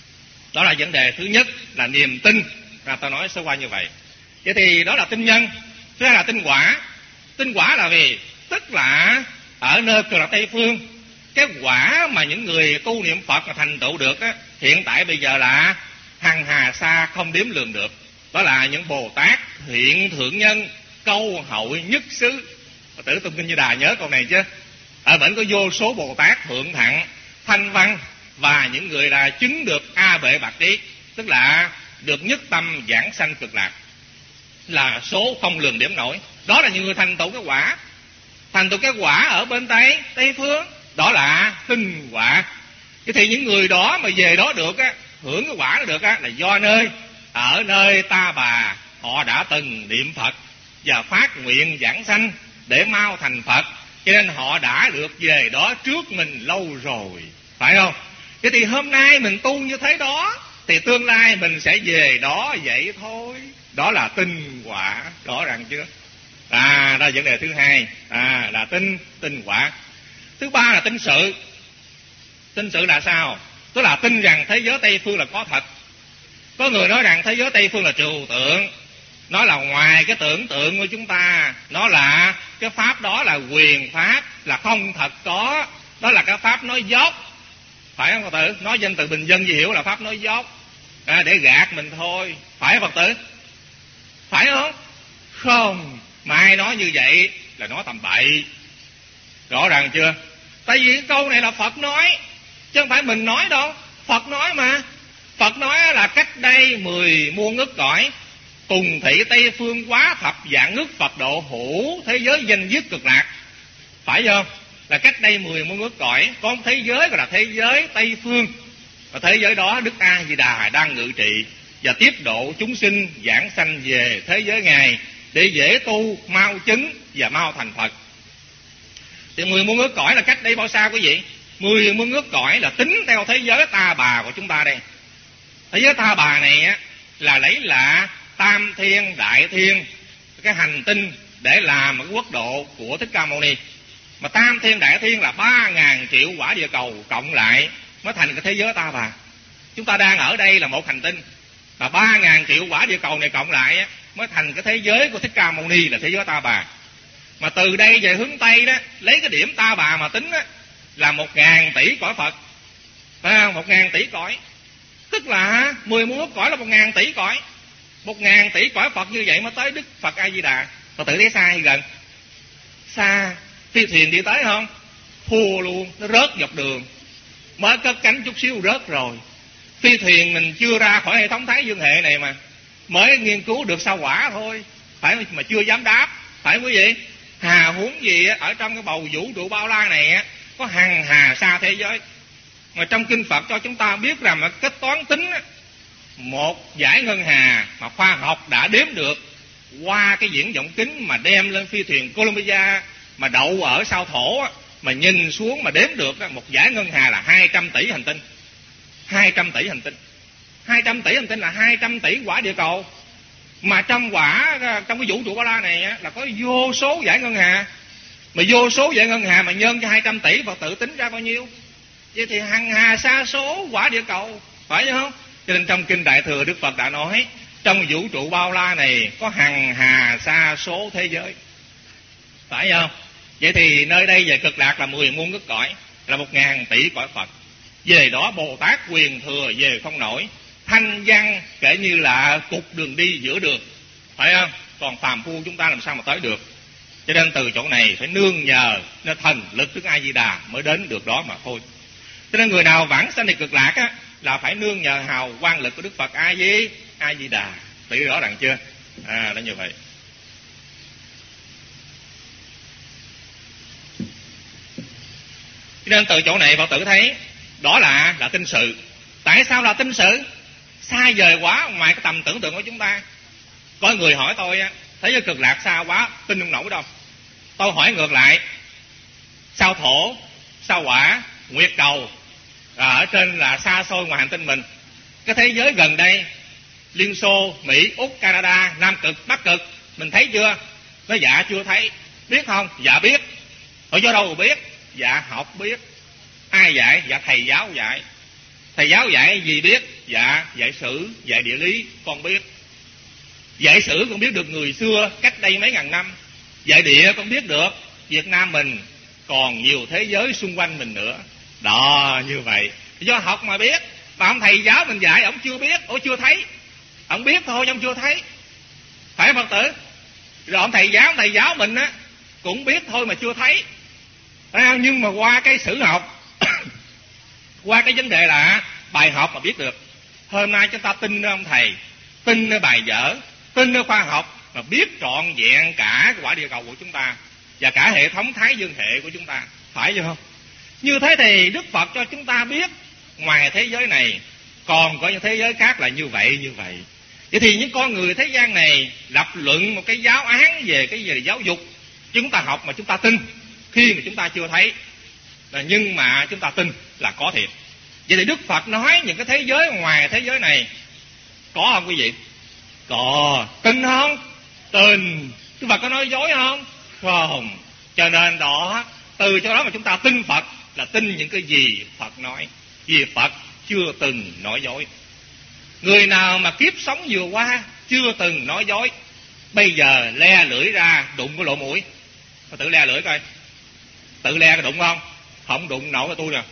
Đó là vấn đề thứ nhất là niềm tin. Là tôi nói sơ qua như vậy. Vậy thì đó là tin nhân. Thứ hai là tin quả. Tin quả là gì? Tức là ở nơi Cực Lạc Tây Phương, cái quả mà những người tu niệm Phật mà thành tựu được á, hiện tại bây giờ là hằng hà sa không đếm lường được. Đó là những Bồ Tát, Thiện Thượng Nhân, Câu Hội, Nhất Xứ. Phật tử Tụng Kinh Như Đà nhớ câu này chứ. Ở bển có vô số Bồ Tát, Thượng Thặng, Thanh Văn và những người là chứng được A Bệ Bạc Trí, tức là được nhất tâm giảng sanh cực lạc, là số không lường đếm nổi. Đó là những người thành tựu cái quả. Thành tựu cái quả ở bên Tây Tây Phương, đó là tinh quả. Thế thì những người đó mà về đó được á, hưởng cái quả đó được á, là do nơi ở nơi Ta Bà họ đã từng niệm Phật và phát nguyện giảng sanh để mau thành Phật, cho nên họ đã được về đó trước mình lâu rồi, phải không? Thế thì hôm nay mình tu như thế đó thì tương lai mình sẽ về đó vậy thôi. Đó là tinh quả, rõ ràng chưa? À, đó là vấn đề thứ hai, à, là tinh, tinh quả. Thứ ba là tinh sự. Tinh sự là sao? Tức là tin rằng thế giới Tây Phương là có thật. Có người nói rằng thế giới Tây Phương là trừu tượng, nó là ngoài cái tưởng tượng của chúng ta, nó là cái pháp đó là quyền pháp, là không thật có, đó là cái pháp nói dốc. Phải không Phật tử? Nói danh từ bình dân gì hiểu là pháp nói dốc, à, để gạt mình thôi. Phải không Phật tử? Phải không? Không, mà ai nói như vậy là nói tầm bậy. Rõ ràng chưa? Tại vì cái câu này là Phật nói, chứ không phải mình nói đâu. Phật nói mà. Phật nói là cách đây mười muôn ức cõi, cùng thị Tây Phương quá thập vạn ức Phật độ hữu thế giới danh dứt cực lạc. Phải không? Là cách đây mười muôn ức cõi có một thế giới gọi là thế giới Tây Phương. Và thế giới đó Đức A Di Đà đang ngự trị và tiếp độ chúng sinh giảng sanh về thế giới Ngài để dễ tu, mau chứng và mau thành Phật. Thì mười muôn ức cõi là cách đây bao xa quý vị? Mười muôn ức cõi là tính theo thế giới ta bà của chúng ta đây. Thế giới ta bà này á, là lấy là tam thiên đại thiên, cái hành tinh để làm một quốc độ của Thích Ca Mâu Ni. Mà tam thiên đại thiên là ba ngàn triệu quả địa cầu cộng lại mới thành cái thế giới ta bà. Chúng ta đang ở đây là một hành tinh, và ba ngàn triệu quả địa cầu này cộng lại á, mới thành cái thế giới của Thích Ca Mâu Ni là thế giới ta bà. Mà từ đây về hướng Tây đó, lấy cái điểm ta bà mà tính á, là một ngàn tỷ cõi Phật. Phải không? Một ngàn tỷ cõi. Tức là mười muôn ức cõi là một ngàn tỷ cõi. Một ngàn tỷ cõi Phật như vậy mới tới Đức Phật A Di Đà. Phật tử thấy xa hay gần? Xa. Phi thuyền đi tới không? Thua luôn, nó rớt dọc đường. Mới cất cánh chút xíu rớt rồi. Phi thuyền mình chưa ra khỏi hệ thống Thái Dương hệ này mà, mới nghiên cứu được sao hỏa thôi. Phải mà chưa dám đáp. Phải quý vị? Hà huống gì á, ở trong cái bầu vũ trụ bao la này á, có hằng hà xa thế giới. Mà trong kinh Phật cho chúng ta biết rằng cái toán tính á, một dải ngân hà mà khoa học đã đếm được qua cái viễn vọng kính mà đem lên phi thuyền Columbia mà đậu ở sao thổ á, mà nhìn xuống mà đếm được á, một dải ngân hà là hai trăm tỷ hành tinh. Hai trăm tỷ hành tinh. Hai trăm tỷ hành tinh là hai trăm tỷ quả địa cầu. Mà trong quả, trong cái vũ trụ bao la này á, là có vô số dải ngân hà. Mà vô số dải ngân hà mà nhân cho hai trăm tỷ và tự tính ra bao nhiêu? Vậy thì hằng hà sa số quả địa cầu. Phải không? Cho nên trong kinh Đại Thừa Đức Phật đã nói, trong vũ trụ bao la này có hằng hà sa số thế giới. Phải không? Vậy thì nơi đây về cực lạc là mười muôn ức cõi, là một ngàn tỷ cõi Phật. Về đó Bồ Tát quyền thừa về không nổi. Thanh văn kể như là cục đường đi giữa đường. Phải không? Còn phàm phu chúng ta làm sao mà tới được. Cho nên từ chỗ này phải nương nhờ nên thần lực Đức A Di Đà mới đến được đó mà thôi. Cho nên người nào vãng sanh đi cực lạc á, là phải nương nhờ hào quang lực của Đức Phật A Di A Di Đà. Tự rõ ràng chưa? À, đó như vậy. Cho nên từ chỗ này Phật tử thấy đó là là tinh sự. Tại sao là tinh sự? Xa vời quá ngoài cái tầm tưởng tượng của chúng ta. Có người hỏi tôi á, thấy cái cực lạc xa quá, tin không nổi đâu. Tôi hỏi ngược lại, sao thổ, sao hỏa, nguyệt cầu, ở trên là xa xôi ngoài hành tinh mình. Cái thế giới gần đây, Liên Xô, Mỹ, Úc, Canada, Nam Cực, Bắc Cực, mình thấy chưa? Nói dạ chưa thấy. Biết không? Dạ biết. Ở do đâu mà biết? Dạ học biết. Ai dạy? Dạ thầy giáo dạy. Thầy giáo dạy gì biết? Dạ dạy sử, dạy địa lý, con biết. Dạy sử con biết được người xưa cách đây mấy ngàn năm. Dạy địa con biết được Việt Nam mình, còn nhiều thế giới xung quanh mình nữa. Đó, như vậy. Do học mà biết. Mà ông thầy giáo mình dạy, ông chưa biết, ông chưa thấy. Ông biết thôi, ông chưa thấy. Phải Phật tử? Rồi ông thầy giáo, ông thầy giáo mình á, cũng biết thôi mà chưa thấy. À, nhưng mà qua cái sử học, qua cái vấn đề là bài học mà biết được. Hôm nay chúng ta tin nơi ông thầy, tin nơi bài vở, tin nơi khoa học, mà biết trọn vẹn cả cái quả địa cầu của chúng ta và cả hệ thống Thái Dương hệ của chúng ta. Phải không? Như thế thì Đức Phật cho chúng ta biết ngoài thế giới này còn có những thế giới khác là như vậy, như vậy. Vậy thì những con người thế gian này lập luận một cái giáo án về cái về giáo dục, chúng ta học mà chúng ta tin khi mà chúng ta chưa thấy, nhưng mà chúng ta tin là có thiệt. Vậy thì Đức Phật nói những cái thế giới ngoài thế giới này có không quý vị? Có. Tin không? Tin. Đức Phật có nói dối không? Không. Cho nên đó, từ chỗ đó mà chúng ta tin Phật là tin những cái gì Phật nói. Vì Phật chưa từng nói dối. Người nào mà kiếp sống vừa qua chưa từng nói dối, bây giờ le lưỡi ra đụng cái lỗ mũi, tự le lưỡi coi, tự le có đụng không? Không đụng nổi với tôi nè,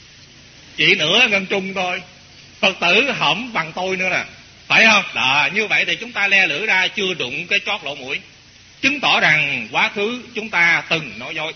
chỉ nửa ngân trung thôi. Phật tử hỏng bằng tôi nữa nè, phải không? Đó, như vậy thì chúng ta le lưỡi ra chưa đụng cái chót lỗ mũi, chứng tỏ rằng quá khứ chúng ta từng nói dối,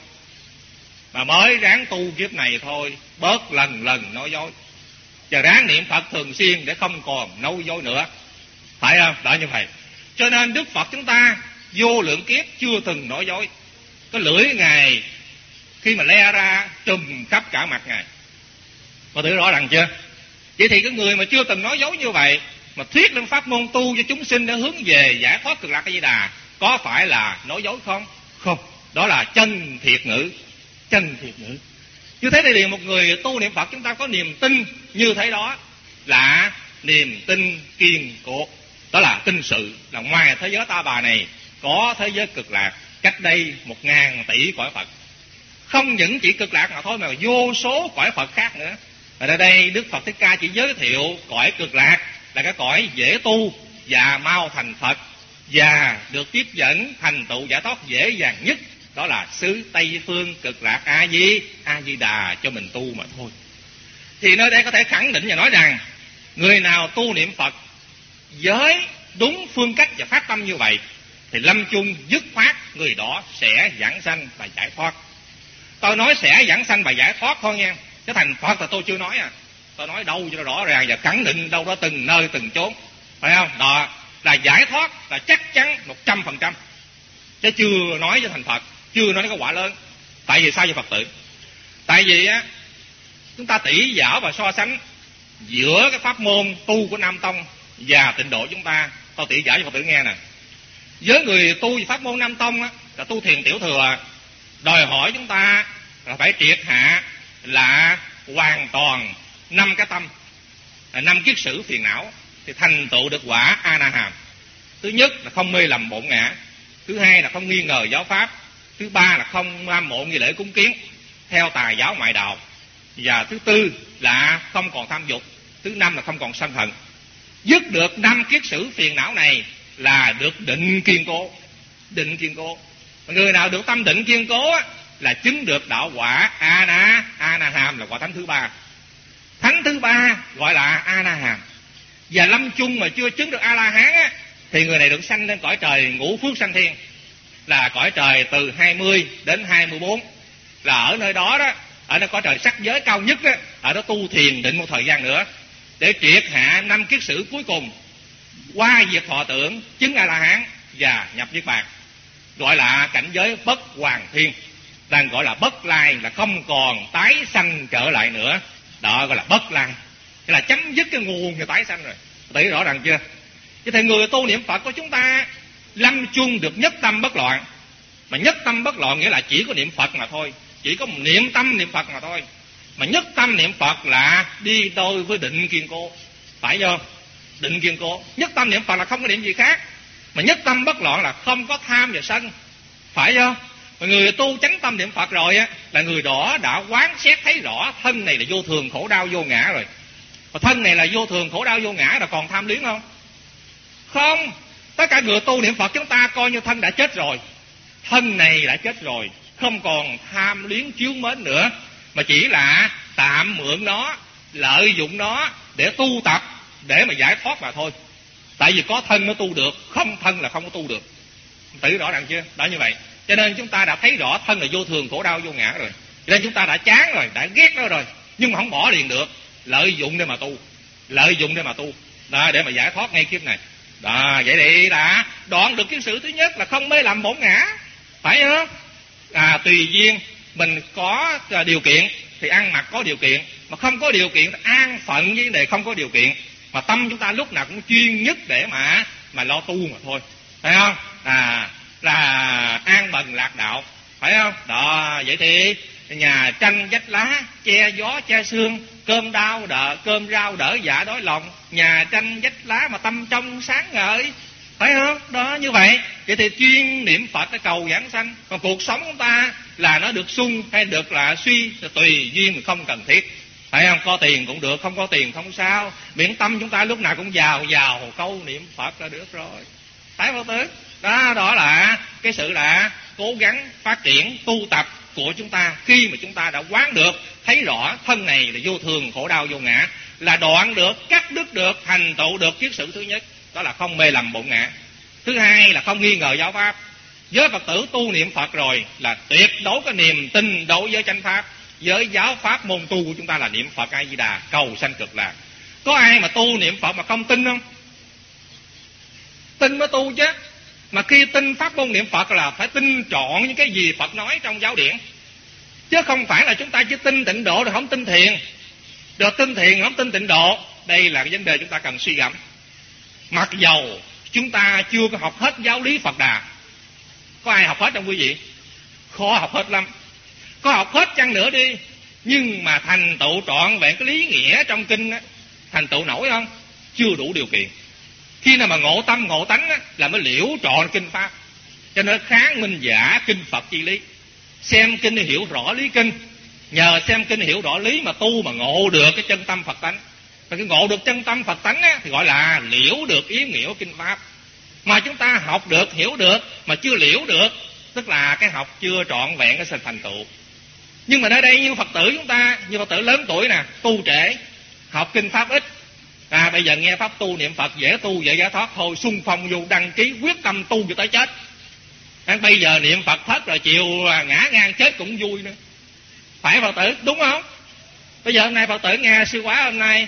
mà mới ráng tu kiếp này thôi, bớt lần lần nói dối, và ráng niệm Phật thường xuyên để không còn nói dối nữa, phải không? Đó, như vậy. Cho nên Đức Phật chúng ta vô lượng kiếp chưa từng nói dối. Cái lưỡi Ngài khi mà le ra trùm khắp cả mặt Ngài. Có thấy rõ ràng chưa? Vậy thì cái người mà chưa từng nói dối như vậy mà thuyết lên pháp môn tu cho chúng sinh để hướng về giải thoát cực lạc A Di Đà, có phải là nói dối không? Không. Đó là chân thiệt ngữ. Chân thiệt ngữ. Như thế thì một người tu niệm Phật chúng ta có niềm tin như thế đó là niềm tin kiên cố. Đó là tin sự là ngoài thế giới ta bà này có thế giới cực lạc cách đây một ngàn tỷ cõi Phật. Không những chỉ cực lạc mà thôi mà vô số cõi Phật khác nữa. Và ở đây Đức Phật Thích Ca chỉ giới thiệu cõi cực lạc là cái cõi dễ tu và mau thành Phật và được tiếp dẫn thành tựu giải thoát dễ dàng nhất. Đó là xứ Tây Phương cực lạc A Di A Di Đà cho mình tu mà thôi. Thì nơi đây có thể khẳng định và nói rằng người nào tu niệm Phật với đúng phương cách và phát tâm như vậy thì lâm chung dứt khoát người đó sẽ giảng sanh và giải thoát. Tôi nói sẽ giảng sanh và giải thoát thôi nha, chứ thành Phật là tôi chưa nói à. Tôi nói đâu cho nó rõ ràng và khẳng định đâu đó từng nơi từng chốn, phải không? Đó là giải thoát là chắc chắn một trăm phần trăm, chứ chưa nói cho thành Phật, chưa nói cái quả lớn. Tại vì sao vậy Phật tử? Tại vì á chúng ta tỉ võ và so sánh giữa cái pháp môn tu của Nam Tông và Tịnh Độ chúng ta. Tôi tỉ võ cho Phật tử nghe nè. Với người tu pháp môn Nam Tông á, là tu thiền tiểu thừa, đòi hỏi chúng ta là phải triệt hạ là hoàn toàn năm cái tâm, là năm kiết sử phiền não thì thành tựu được quả A Na Hàm. Thứ nhất là không mê lầm bổn ngã, thứ hai là không nghi ngờ giáo pháp, thứ ba là không am mộ nghi lễ cúng kiến theo tà giáo ngoại đạo, và thứ tư là không còn tham dục, thứ năm là không còn sân hận. Dứt được năm kiết sử phiền não này là được định kiên cố. Định kiên cố. Người nào được tâm định kiên cố á, là chứng được đạo quả A Na A Na Hàm, là quả thánh thứ ba. Thánh thứ ba gọi là A Na Hàm. Và lâm chung mà chưa chứng được A La Hán á, thì người này được sanh lên cõi trời ngũ phước sanh thiên, là cõi trời từ hai mươi đến hai mươi bốn. Là ở nơi đó đó, ở nơi cõi trời sắc giới cao nhất đó, ở đó tu thiền định một thời gian nữa để triệt hạ năm kiết sử cuối cùng, qua việc thọ tưởng, chứng A La Hán và nhập niết bàn, gọi là cảnh giới bất hoàn thiên, đang gọi là bất lai, là không còn tái sanh trở lại nữa. Đó gọi là bất lai, tức là chấm dứt cái nguồn của tái sanh rồi. Thấy rõ ràng chưa? Chứ thì người tu niệm Phật của chúng ta lâm chung được nhất tâm bất loạn. Mà nhất tâm bất loạn nghĩa là chỉ có niệm Phật mà thôi, chỉ có một niệm tâm niệm Phật mà thôi. Mà nhất tâm niệm Phật là đi đôi với định kiên cố, phải không? Định kiên cố. Nhất tâm niệm Phật là không có niệm gì khác. Mà nhất tâm bất loạn là không có tham và sân, phải không? Mà người tu chánh tâm niệm Phật rồi á, là người đó đã quán xét thấy rõ thân này là vô thường khổ đau vô ngã rồi. Và thân này là vô thường khổ đau vô ngã, là còn tham luyến không? Không. Tất cả người tu niệm Phật chúng ta coi như thân đã chết rồi. Thân này đã chết rồi, không còn tham luyến chiếu mến nữa, mà chỉ là tạm mượn nó, lợi dụng nó để tu tập, để mà giải thoát mà thôi. Tại vì có thân mới tu được, không thân là không có tu được. Tự rõ ràng chưa? Đó, như vậy. Cho nên chúng ta đã thấy rõ thân là vô thường khổ đau vô ngã rồi. Cho nên chúng ta đã chán rồi, đã ghét nó rồi, nhưng mà không bỏ liền được. Lợi dụng để mà tu, lợi dụng để mà tu, đó, để mà giải thoát ngay kiếp này. Đó, vậy thì đã đoạn được cái sự thứ nhất là không mê lầm bổn ngã, phải không? À, tùy duyên mình có điều kiện thì ăn mặc có điều kiện, mà không có điều kiện thì an phận với vấn đề không có điều kiện. Mà tâm chúng ta lúc nào cũng chuyên nhất để mà mà lo tu mà thôi, phải không? À, là an bần lạc đạo, phải không? Đó, vậy thì nhà tranh vách lá, che gió che sương, cơm đau đỡ cơm rau đỡ dạ đói lòng, nhà tranh vách lá mà tâm trong sáng ngời, phải không? Đó, như vậy. Vậy thì chuyên niệm Phật để cầu giảng sanh. Còn cuộc sống của ta là nó được sung hay được là suy, tùy duyên, không cần thiết, phải không? Có tiền cũng được, không có tiền không sao, miễn tâm chúng ta lúc nào cũng giàu giàu câu niệm Phật là được rồi, phải không tử? Đó, đó là cái sự là cố gắng phát triển tu tập của chúng ta. Khi mà chúng ta đã quán được, thấy rõ thân này là vô thường, khổ đau vô ngã, là đoạn được, cắt đứt được, thành tựu được kiết sử thứ nhất, đó là không mê lầm bổn ngã. Thứ hai là không nghi ngờ giáo pháp. Với Phật tử tu niệm Phật rồi là tuyệt đối có niềm tin đối với chánh pháp. Với giáo pháp môn tu của chúng ta là niệm Phật A Di Đà, cầu sanh cực lạc. Có ai mà tu niệm Phật mà không tin không? Tin mới tu chứ. Mà khi tin pháp môn niệm Phật là phải tin trọn những cái gì Phật nói trong giáo điển, chứ không phải là chúng ta chỉ tin tịnh độ rồi không tin thiền, được tin thiền không tin tịnh độ. Đây là cái vấn đề chúng ta cần suy gẫm. Mặc dầu chúng ta chưa có học hết giáo lý Phật Đà, có ai học hết trong quý vị? Khó học hết lắm. Có học hết chăng nữa đi, nhưng mà thành tựu trọn vẹn cái lý nghĩa trong kinh á, thành tựu nổi không? Chưa đủ điều kiện. Khi nào mà ngộ tâm ngộ tánh á, là mới liễu trọn kinh pháp. Cho nên kháng minh giả kinh Phật chi lý. Xem kinh hiểu rõ lý kinh, nhờ xem kinh hiểu rõ lý mà tu mà ngộ được cái chân tâm Phật tánh. Và cái ngộ được chân tâm Phật tánh á, thì gọi là liễu được ý nghĩa của kinh pháp. Mà chúng ta học được, hiểu được mà chưa liễu được, tức là cái học chưa trọn vẹn cái sự thành tựu. Nhưng mà nơi đây như Phật tử chúng ta, như Phật tử lớn tuổi nè, tu trễ, học kinh pháp ít. À, bây giờ nghe pháp tu niệm Phật dễ tu dễ giải thoát thôi, xung phong vô đăng ký quyết tâm tu cho tới chết. À, bây giờ niệm Phật thất rồi chiều ngã ngang chết cũng vui nữa, phải Phật tử đúng không? Bây giờ hôm nay Phật tử nghe sư quá hôm nay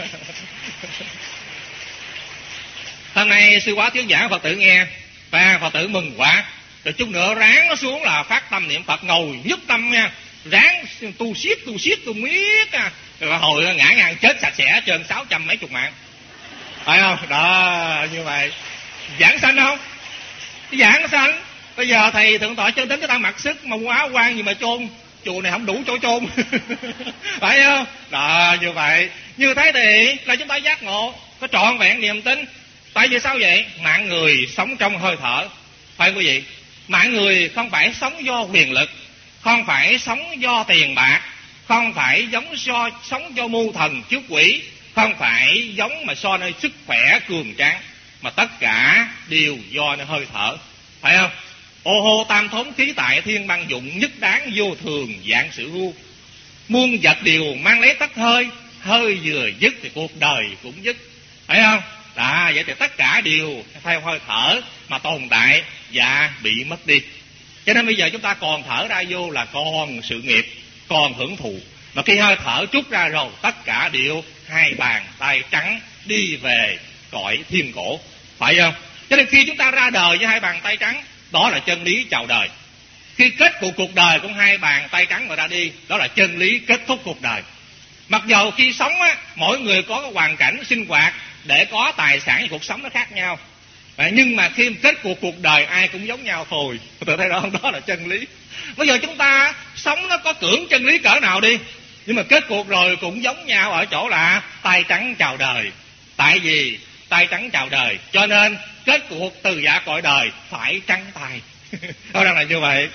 hôm nay sư quá thuyết giảng Phật tử nghe, và Phật tử mừng quá. Rồi chút nữa ráng nó xuống là phát tâm niệm Phật, ngồi nhất tâm nha, ráng tu siết tu siết tu miết à. Rồi hồi ngã ngang chết sạch sẽ trơn sáu trăm mấy chục mạng, phải không? Đó, như vậy giảng sanh không? Giảng sanh. Bây giờ thầy thượng tọa chân tính cái ta mặc sức mà áo quan gì mà chôn, chùa này không đủ chỗ chôn phải không? Đó, như vậy như thế thì là chúng ta giác ngộ, có trọn vẹn niềm tin. Tại vì sao vậy? Mạng người sống trong hơi thở, phải không quý vị? Mạng người không phải sống do quyền lực, không phải sống do tiền bạc, không phải giống do sống do mưu thần trước quỷ, không phải giống mà so nơi sức khỏe cường tráng, mà tất cả đều do nơi hơi thở, phải không? Ô hô tam thốn khí tại thiên băng dụng, nhất đáng vô thường dạng sự hưu. Muôn vật đều mang lấy tất hơi, hơi vừa dứt thì cuộc đời cũng dứt, phải không? Đó, vậy thì tất cả đều theo hơi thở mà tồn tại và bị mất đi. Cho nên bây giờ chúng ta còn thở ra vô là còn sự nghiệp, còn hưởng thụ. Mà khi hơi thở trút ra rồi, tất cả đều hai bàn tay trắng đi về cõi thiên cổ, phải không? Cho nên khi chúng ta ra đời với hai bàn tay trắng, đó là chân lý chào đời. Khi kết cuộc cuộc đời cũng hai bàn tay trắng mà ra đi, đó là chân lý kết thúc cuộc đời. Mặc dầu khi sống á, mỗi người có cái hoàn cảnh sinh hoạt để có tài sản và cuộc sống nó khác nhau, à, nhưng mà khi kết cuộc cuộc đời ai cũng giống nhau thôi. Tôi thấy đó, đó là chân lý. Bây giờ chúng ta sống nó có cưỡng chân lý cỡ nào đi, nhưng mà kết cuộc rồi cũng giống nhau ở chỗ là tay trắng chào đời. Tại vì tay trắng chào đời cho nên kết cuộc từ giả cõi đời phải trắng tay. Đó là như vậy.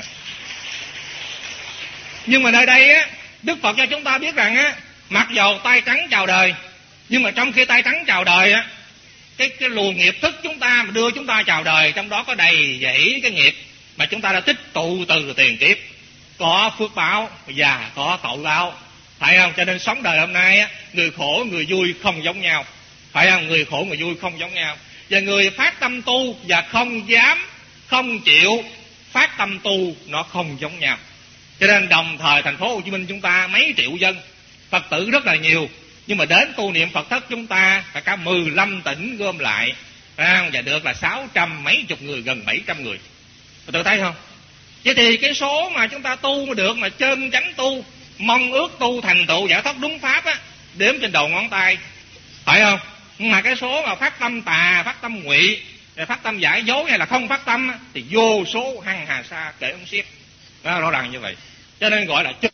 Nhưng mà nơi đây á, Đức Phật cho chúng ta biết rằng á, mặc dầu tay trắng chào đời, nhưng mà trong khi tay trắng chào đời á, cái cái luồng nghiệp thức chúng ta mà đưa chúng ta chào đời, trong đó có đầy dẫy cái nghiệp mà chúng ta đã tích tụ từ tiền kiếp, có phước báo và có tội báo, phải không? Cho nên sống đời hôm nay á, người khổ người vui không giống nhau, phải không? Người khổ người vui không giống nhau, và người phát tâm tu và không dám, không chịu phát tâm tu nó không giống nhau. Cho nên đồng thời thành phố Hồ Chí Minh chúng ta mấy triệu dân, Phật tử rất là nhiều, nhưng mà đến tu niệm Phật thất chúng ta cả cả mười lăm tỉnh gom lại, phải không? Và được là sáu trăm mấy chục người, gần bảy trăm người. Tự thấy không? Vậy thì cái số mà chúng ta tu mà được, mà chân chánh tu, mong ước tu thành tựu giải thoát đúng pháp á, đếm trên đầu ngón tay, phải không? Mà cái số mà phát tâm tà, phát tâm ngụy, phát tâm giả dối hay là không phát tâm á, thì vô số hằng hà sa kể không xiết. Đó, rõ ràng như vậy. cho nên gọi là chân.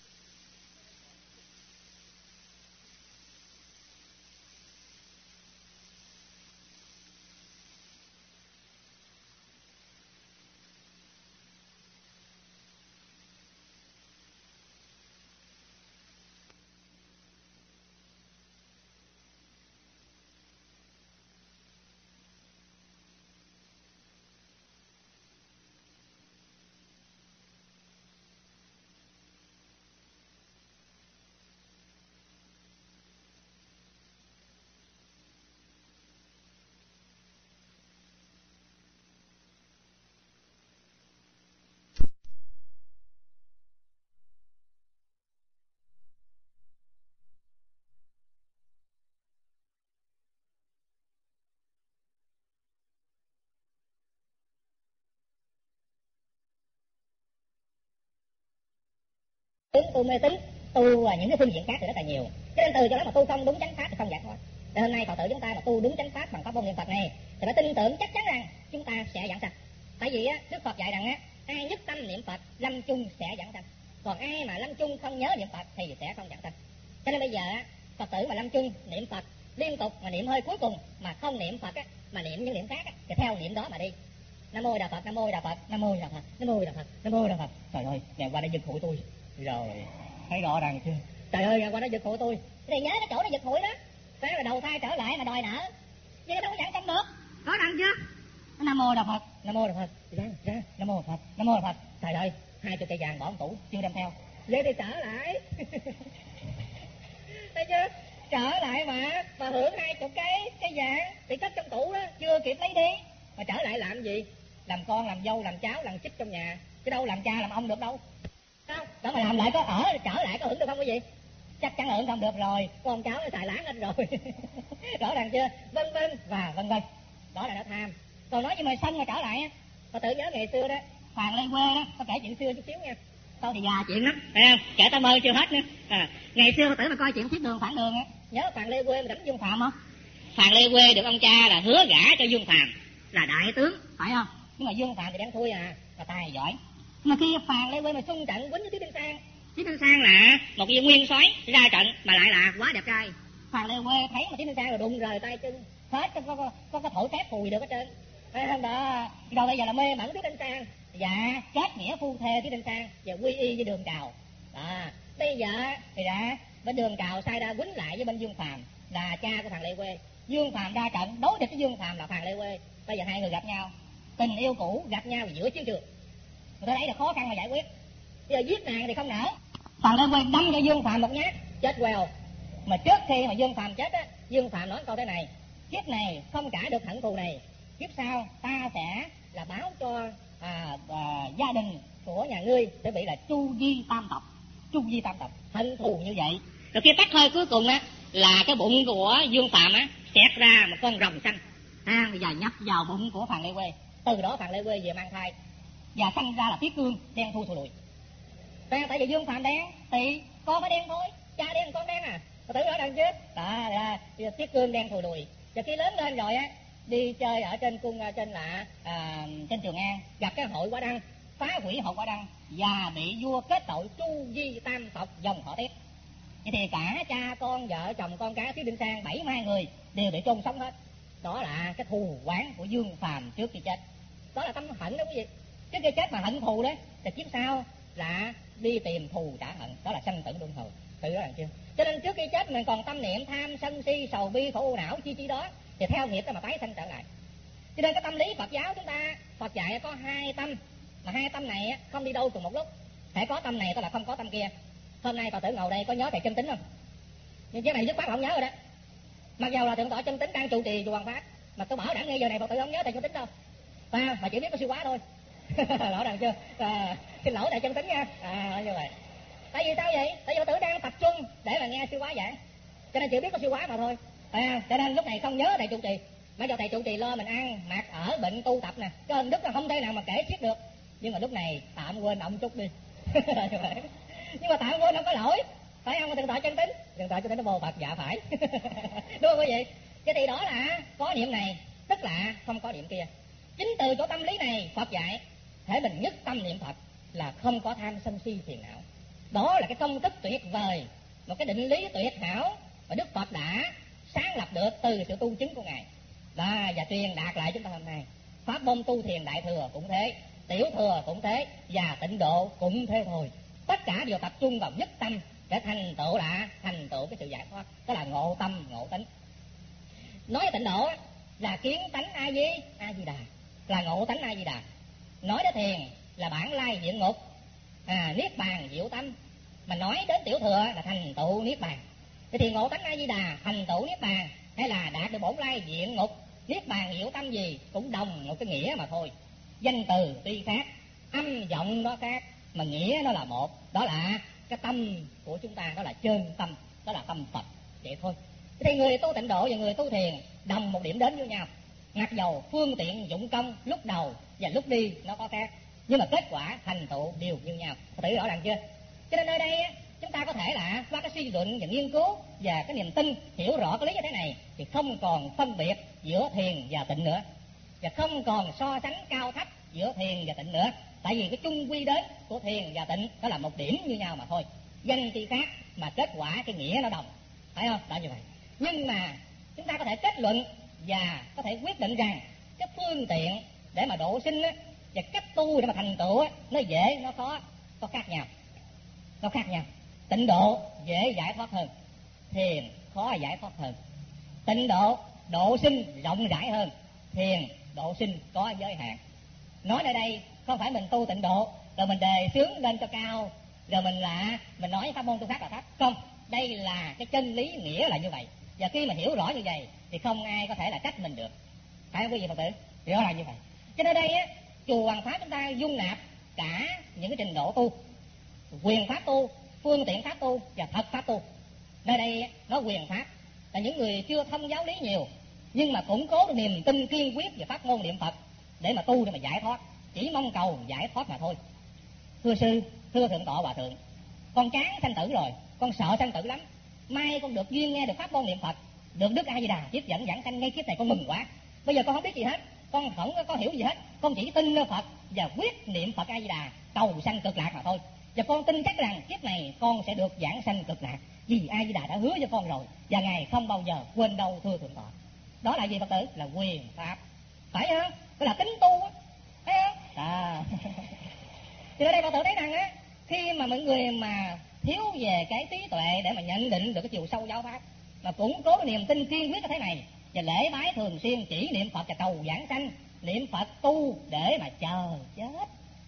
Tướng tu mê tín, tu những cái phương diện khác thì rất là nhiều. Cho nên từ cho đó mà tu không đúng chánh pháp thì không giải thoát. Để hôm nay Phật tử chúng ta mà tu đúng chánh pháp bằng pháp môn niệm Phật này thì phải tin tưởng chắc chắn rằng chúng ta sẽ giảng sanh. Tại vì á, Đức Phật dạy rằng á, ai nhất tâm niệm Phật lâm chung sẽ giảng sanh. Còn ai mà lâm chung không nhớ niệm Phật thì sẽ không giảng sanh. Cho nên bây giờ á, Phật tử mà lâm chung niệm Phật liên tục mà niệm hơi cuối cùng mà không niệm Phật á, mà niệm những niệm khác á, thì theo niệm đó mà đi. Nam mô Đà Phật, Nam mô Đà Phật, Nam mô Đà Phật, Nam mô Đà Phật, Nam mô Đà Phật. Trời ơi, ngày qua đây giật hụi tôi. Rồi, thấy rõ ràng chưa? Trời ơi, ngày qua đây giật hụi tôi. Thì nhớ cái chỗ nó giật hụi đó. Phải là đầu thai trở lại mà đòi nợ. Vậy đâu có giảng sanh được. Rõ ràng chưa? Nam mô Đà Phật, Nam mô Đà Phật. Ra, ra, Nam mô Đà Phật, Nam mô Đà Phật. Trời ơi, hai chục cây vàng bỏ tủ chưa đem theo. Vậy thì trở lại. Thấy chưa? Trở lại mà mà hưởng hai chục cái cái vàng thì cất trong tủ đó, chưa kịp lấy đi. Mà trở lại làm gì? Làm con, làm dâu, làm cháu, làm chích trong nhà. Chứ đâu làm cha, làm ông được đâu. Sao? Đó mà làm lại có ở, trở lại có hưởng được không quý vị? Chắc chắn hưởng không được rồi. Con cháu nó xài láng hết rồi. Rõ ràng chưa? Vân vân và vân vân. Đó là nó tham. Còn nói như mà sân mà trở lại á, mà tự nhớ ngày xưa đó, Hoàng Lê Quê đó, có kể chuyện xưa chút xíu nha. Tôi thì già chuyện lắm, phải không? Kể ta mơ chưa hết nữa. À, ngày xưa tử mà coi chuyện thiết đường phản đường á, nhớ Hoàng Lê Quê mà đánh Dương Phạm không? Hoàng Lê Quê được ông cha là hứa gả cho Dương Phạm là đại tướng, phải không? Nhưng mà Dương Phạm thì đen thui à, là tài giỏi. Mà khi Hoàng Lê Quê mà xung trận quýnh với Tiết Đinh Sang, Tiết Đinh Sang là một viên nguyên soái ra trận mà lại là quá đẹp trai. Hoàng Lê Quê thấy mà Tiết Đinh Sang rồi đụng rời tay chân, hết có có có, có thổi phép phùi được hết trơn. Phải không đó? Đâu bây giờ là mê mẩn Tiết Đinh Sang. Dạ, kết nghĩa phu thê Tiết Đinh Sang và quy y với Đường Cào. À, bây giờ thì đã bên Đường Cào sai ra quýnh lại với bên Dương Phàm là cha của Hoàng Lê Quê. Dương Phàm ra trận đối địch với Dương Phàm là Hoàng Lê Quê. Bây giờ hai người gặp nhau, tình yêu cũ gặp nhau giữa chiến trường. Người ta thấy là khó khăn mà giải quyết. Bây giờ giết nàng thì không nỡ. Hoàng Lê Quê đâm cho Dương Phàm một nhát, chết queo. Mà trước khi mà Dương Phàm chết á, Dương Phàm nói câu thế này: kiếp này không trả được hận thù này, kiếp sau ta sẽ là báo cho à, à, gia đình của nhà ngươi sẽ bị là chu di tam tộc. Chu di tam tộc hận thù như vậy. Rồi khi tắt hơi cuối cùng á là cái bụng của Dương Phàm á xẹt ra một con rồng xanh, à, bây giờ nhấp vào bụng của Hoàng Lê Quê. Từ đó Hoàng Lê Quê về mang thai và sanh ra là Tiết Cương đen thui thù lùi. Tại vì Dương Phàm đen thì con phải đen thôi, cha đen con đen à, có tưởng rõ ràng chứ. Đó là Tiết Cương đen thù lùi. Và khi lớn lên rồi á, đi chơi ở trên cung trên là à, trên Trường An, gặp cái hội Quả Đăng, phá hủy hội Quả Đăng và bị vua kết tội chu di tam tộc dòng họ Tiết. Vậy thì cả cha con, vợ chồng, con cái Tiết Đinh Sang bảy mươi hai người đều bị chôn sống hết. Đó là cái thù oán của Dương Phàm trước khi chết. Đó là tâm hận đó quý vị. Trước khi chết mà hận thù đó, thì kiếp sau là đi tìm thù trả hận. Đó là sanh tử luân hồi. Tự đó là chưa? Cho nên trước khi chết mình còn tâm niệm tham sân si sầu bi khổ ưu não chi chi đó thì theo nghiệp đó mà tái sanh trở lại. Cho nên cái tâm lý Phật giáo chúng ta, Phật dạy có hai tâm, mà hai tâm này không đi đâu cùng một lúc. Phải có tâm này tức là không có tâm kia. Hôm nay Phật tử ngồi đây có nhớ thầy Chân Tính không? Nhưng cái này dứt khoát không nhớ rồi đó. Mặc dù là thượng tọa Chân Tính đang trụ trì chùa Hoàng Pháp, mà tôi bảo đảm nghe giờ này Phật tử không nhớ thầy Chân Tính đâu. À, mà chỉ biết có siêu quá thôi. Rõ ràng chưa? À, xin lỗi thầy Chân Tính nha. À, như vậy. Tại vì sao vậy? Tại vì Phật tử đang tập trung để mà nghe siêu quá giảng, cho nên chỉ biết có siêu quá mà thôi. À, cho nên lúc này không nhớ thầy trụ trì. Mà cho thầy trụ trì lo mình ăn, mặc, ở, bệnh, tu tập nè. Cái ơn đức là không thể nào mà kể xiết được. Nhưng mà lúc này tạm quên ông chút đi. Nhưng mà tạm quên không có lỗi. Phải không? Thượng tọa Chân Tính. Thượng tọa Chân Tính nó vô Phật, dạ phải. Đúng không quý vị? Cái thì đó là có niệm này, tức là không có niệm kia. Chính từ chỗ tâm lý này Phật dạy thể mình nhất tâm niệm Phật là không có tham sân si phiền não. Đó là cái công thức tuyệt vời, một cái định lý tuyệt hảo mà Đức Phật đã sáng lập được từ sự tu chứng của Ngài và và truyền đạt lại chúng ta hôm nay. Pháp môn tu thiền đại thừa cũng thế, tiểu thừa cũng thế, và tịnh độ cũng thế thôi. Tất cả đều tập trung vào nhất tâm để thành tựu là thành tựu cái sự giải thoát, đó là ngộ tâm ngộ tính. Nói về tịnh độ là kiến tánh A Di A Di Đà, là ngộ tánh A Di Đà. Nói đến thiền là bản lai diện ngục, à, niết bàn diệu tâm. Mà nói đến tiểu thừa là thành tựu niết bàn. Vậy thì ngộ tánh A Di Đà thành tựu niết bàn hay là đạt được bổn lai diện ngục, niết bàn diệu tâm gì cũng đồng một cái nghĩa mà thôi. Danh từ tuy khác, âm vọng nó khác, mà nghĩa nó là một. Đó là cái tâm của chúng ta, đó là chân tâm, đó là tâm Phật, vậy thôi. Thì người tu tịnh độ và người tu thiền đồng một điểm đến với nhau, mặc dầu phương tiện dụng công lúc đầu và lúc đi nó có khác, nhưng mà kết quả thành tựu đều như nhau. Có thấy rõ ràng chưa? Cho nên nơi đây chúng ta có thể là qua cái suy luận và nghiên cứu và cái niềm tin hiểu rõ cái lý như thế này thì không còn phân biệt giữa thiền và tịnh nữa, và không còn so sánh cao thấp giữa thiền và tịnh nữa. Tại vì cái chung quy đến của thiền và tịnh đó là một điểm như nhau mà thôi, danh thì khác mà kết quả cái nghĩa nó đồng, phải không? Đó như vậy. Nhưng mà chúng ta có thể kết luận và có thể quyết định rằng cái phương tiện để mà độ sinh á, và cách tu để mà thành tựu á, nó dễ nó khó có khác nhau, nó khác nhau. Tịnh độ dễ giải thoát hơn, thiền khó giải thoát hơn. Tịnh độ độ sinh rộng rãi hơn, thiền độ sinh có giới hạn. Nói ở đây không phải mình tu tịnh độ rồi mình đề xướng lên cho cao, rồi mình là mình nói pháp môn tu khác là thấp. Không, đây là cái chân lý nghĩa là như vậy. Và khi mà hiểu rõ như vậy thì không ai có thể là trách mình được, phải không quý vị Phật tử? Rõ là như vậy. Cho nên đây á, chùa Hoàng Pháp chúng ta dung nạp cả những cái trình độ tu, quyền pháp tu, phương tiện pháp tu và thật pháp tu. Nơi đây nó quyền pháp là những người chưa thông giáo lý nhiều, nhưng mà củng cố được niềm tin kiên quyết về pháp môn niệm Phật để mà tu để mà giải thoát, chỉ mong cầu giải thoát mà thôi. Thưa sư, thưa thượng tọa hòa thượng, con chán sanh tử rồi, con sợ sanh tử lắm. Mai con được duyên nghe được pháp môn niệm Phật, được Đức A Di Đà tiếp dẫn giảng sanh ngay kiếp này, con mừng quá. Bây giờ con không biết gì hết, con không có hiểu gì hết, con chỉ tin nơi Phật và quyết niệm Phật A Di Đà cầu sanh cực lạc mà thôi. Và con tin chắc rằng kiếp này con sẽ được giảng sanh cực lạc, vì A Di Đà đã hứa cho con rồi và Ngài không bao giờ quên đâu, thưa thượng tọa. Đó là gì Phật tử? Là quyền pháp, phải không? Đó là tính tu, phải không? À. Thì ở đây Phật tử thấy rằng á, khi mà mọi người mà thiếu về cái trí tuệ để mà nhận định được cái chiều sâu giáo pháp, mà củng cố cái niềm tin kiên quyết như thế này và lễ bái thường xuyên, chỉ niệm Phật và cầu giảng sanh, niệm Phật tu để mà chờ chết,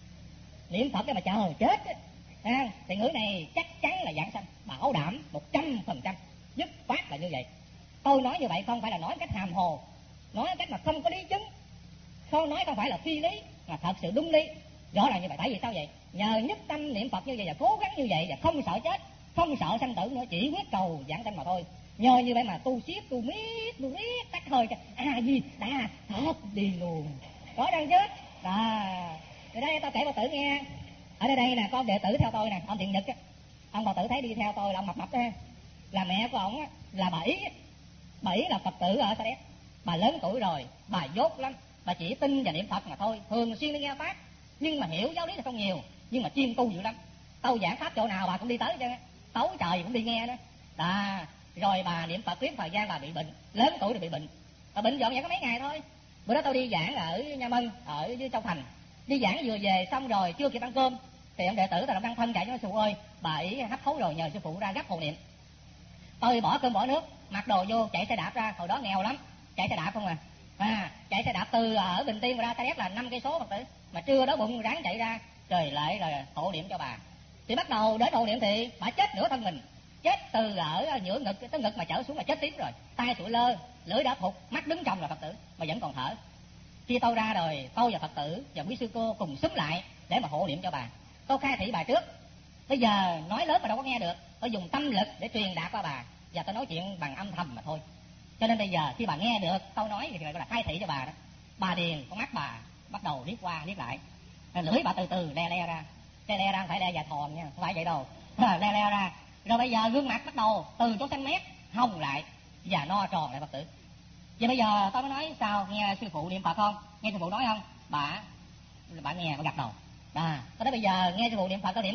niệm Phật để mà chờ chết à, thì ngữ này chắc chắn là giảng sanh, bảo đảm một trăm phần trăm, dứt khoát là như vậy. Tôi nói như vậy không phải là nói cách hàm hồ, nói cách mà không có lý chứng, không nói không phải là phi lý, mà thật sự đúng lý. Rõ ràng như vậy. Tại vì sao vậy? Nhờ nhất tâm niệm Phật như vậy và cố gắng như vậy và không sợ chết, không sợ sanh tử nữa, chỉ quyết cầu giảng sanh mà thôi. Nhờ như vậy mà tu siết, tu miết, tu miết tắt hơi cho A Di Đà thoát đi luôn. Rõ ràng chứ? À, thì đây tao kể Phật tử nghe. Ở đây đây nè, có đệ tử theo tôi nè, ông Thiện Nhật á, ông Phật tử thấy đi theo tôi là ông mập mập đó, là mẹ của ông á, là bà Ý. Bà Ý là Phật tử ở Sa Đéc, bà lớn tuổi rồi, bà dốt lắm, bà chỉ tin và niệm Phật mà thôi, thường xuyên đi nghe pháp, nhưng mà hiểu giáo lý thì không nhiều, nhưng mà chuyên tu dữ lắm. Tâu giảng pháp chỗ nào bà cũng đi tới chứ, tối trời cũng đi nghe đó. À, rồi bà niệm Phật tiếp thời gian bà bị bệnh, lớn tuổi rồi bị bệnh, bà bệnh dọn dẹp có mấy ngày thôi. Bữa đó tôi đi giảng ở Nha Mân, ở dưới Châu Thành, đi giảng vừa về xong rồi chưa kịp ăn cơm thì ông đệ tử tôi đang thân chạy nói: sư ơi, bà Ý hấp hối rồi, nhờ sư phụ ra gấp hộ niệm. Tôi bỏ cơm bỏ nước, mặc đồ vô chạy xe đạp ra, hồi đó nghèo lắm, chạy xe đạp không à. À, chạy xe đạp từ ở Bình Tiên ra Sa Đéc là năm cây số Phật tử, mà trưa đó bụng ráng chạy ra, trời lại rồi hộ niệm cho bà. Thì bắt đầu đến hộ niệm thì bà chết nửa thân mình, chết từ ở giữa ngực tới ngực mà trở xuống là chết tím rồi, tay sụi lơ, lưỡi đã thụt, mắt đứng trong là Phật tử mà vẫn còn thở. Khi tôi ra rồi, tôi và Phật tử và quý sư cô cùng xúm lại để mà hộ niệm cho bà. Tôi khai thị bà trước, bây giờ nói lớn mà đâu có nghe được, tôi dùng tâm lực để truyền đạt qua bà và tôi nói chuyện bằng âm thầm mà thôi. Cho nên bây giờ khi bà nghe được tôi nói thì gọi là khai thị cho bà đó. Bà điền con mắt bà bắt đầu liếc qua liếc lại, lưỡi bà từ từ le le ra, le le ra không phải le dài thòn nha, không phải vậy đâu, le le ra. Rồi bây giờ gương mặt bắt đầu từ chỗ xanh mét hồng lại và no tròn lại Phật tử. Vậy bây giờ tôi mới nói sao, nghe sư phụ niệm Phật không? Nghe sư phụ nói không? Bà bà nghe, bà gật đầu. À, tôi nói bây giờ nghe sư phụ niệm Phật tôi niệm coi.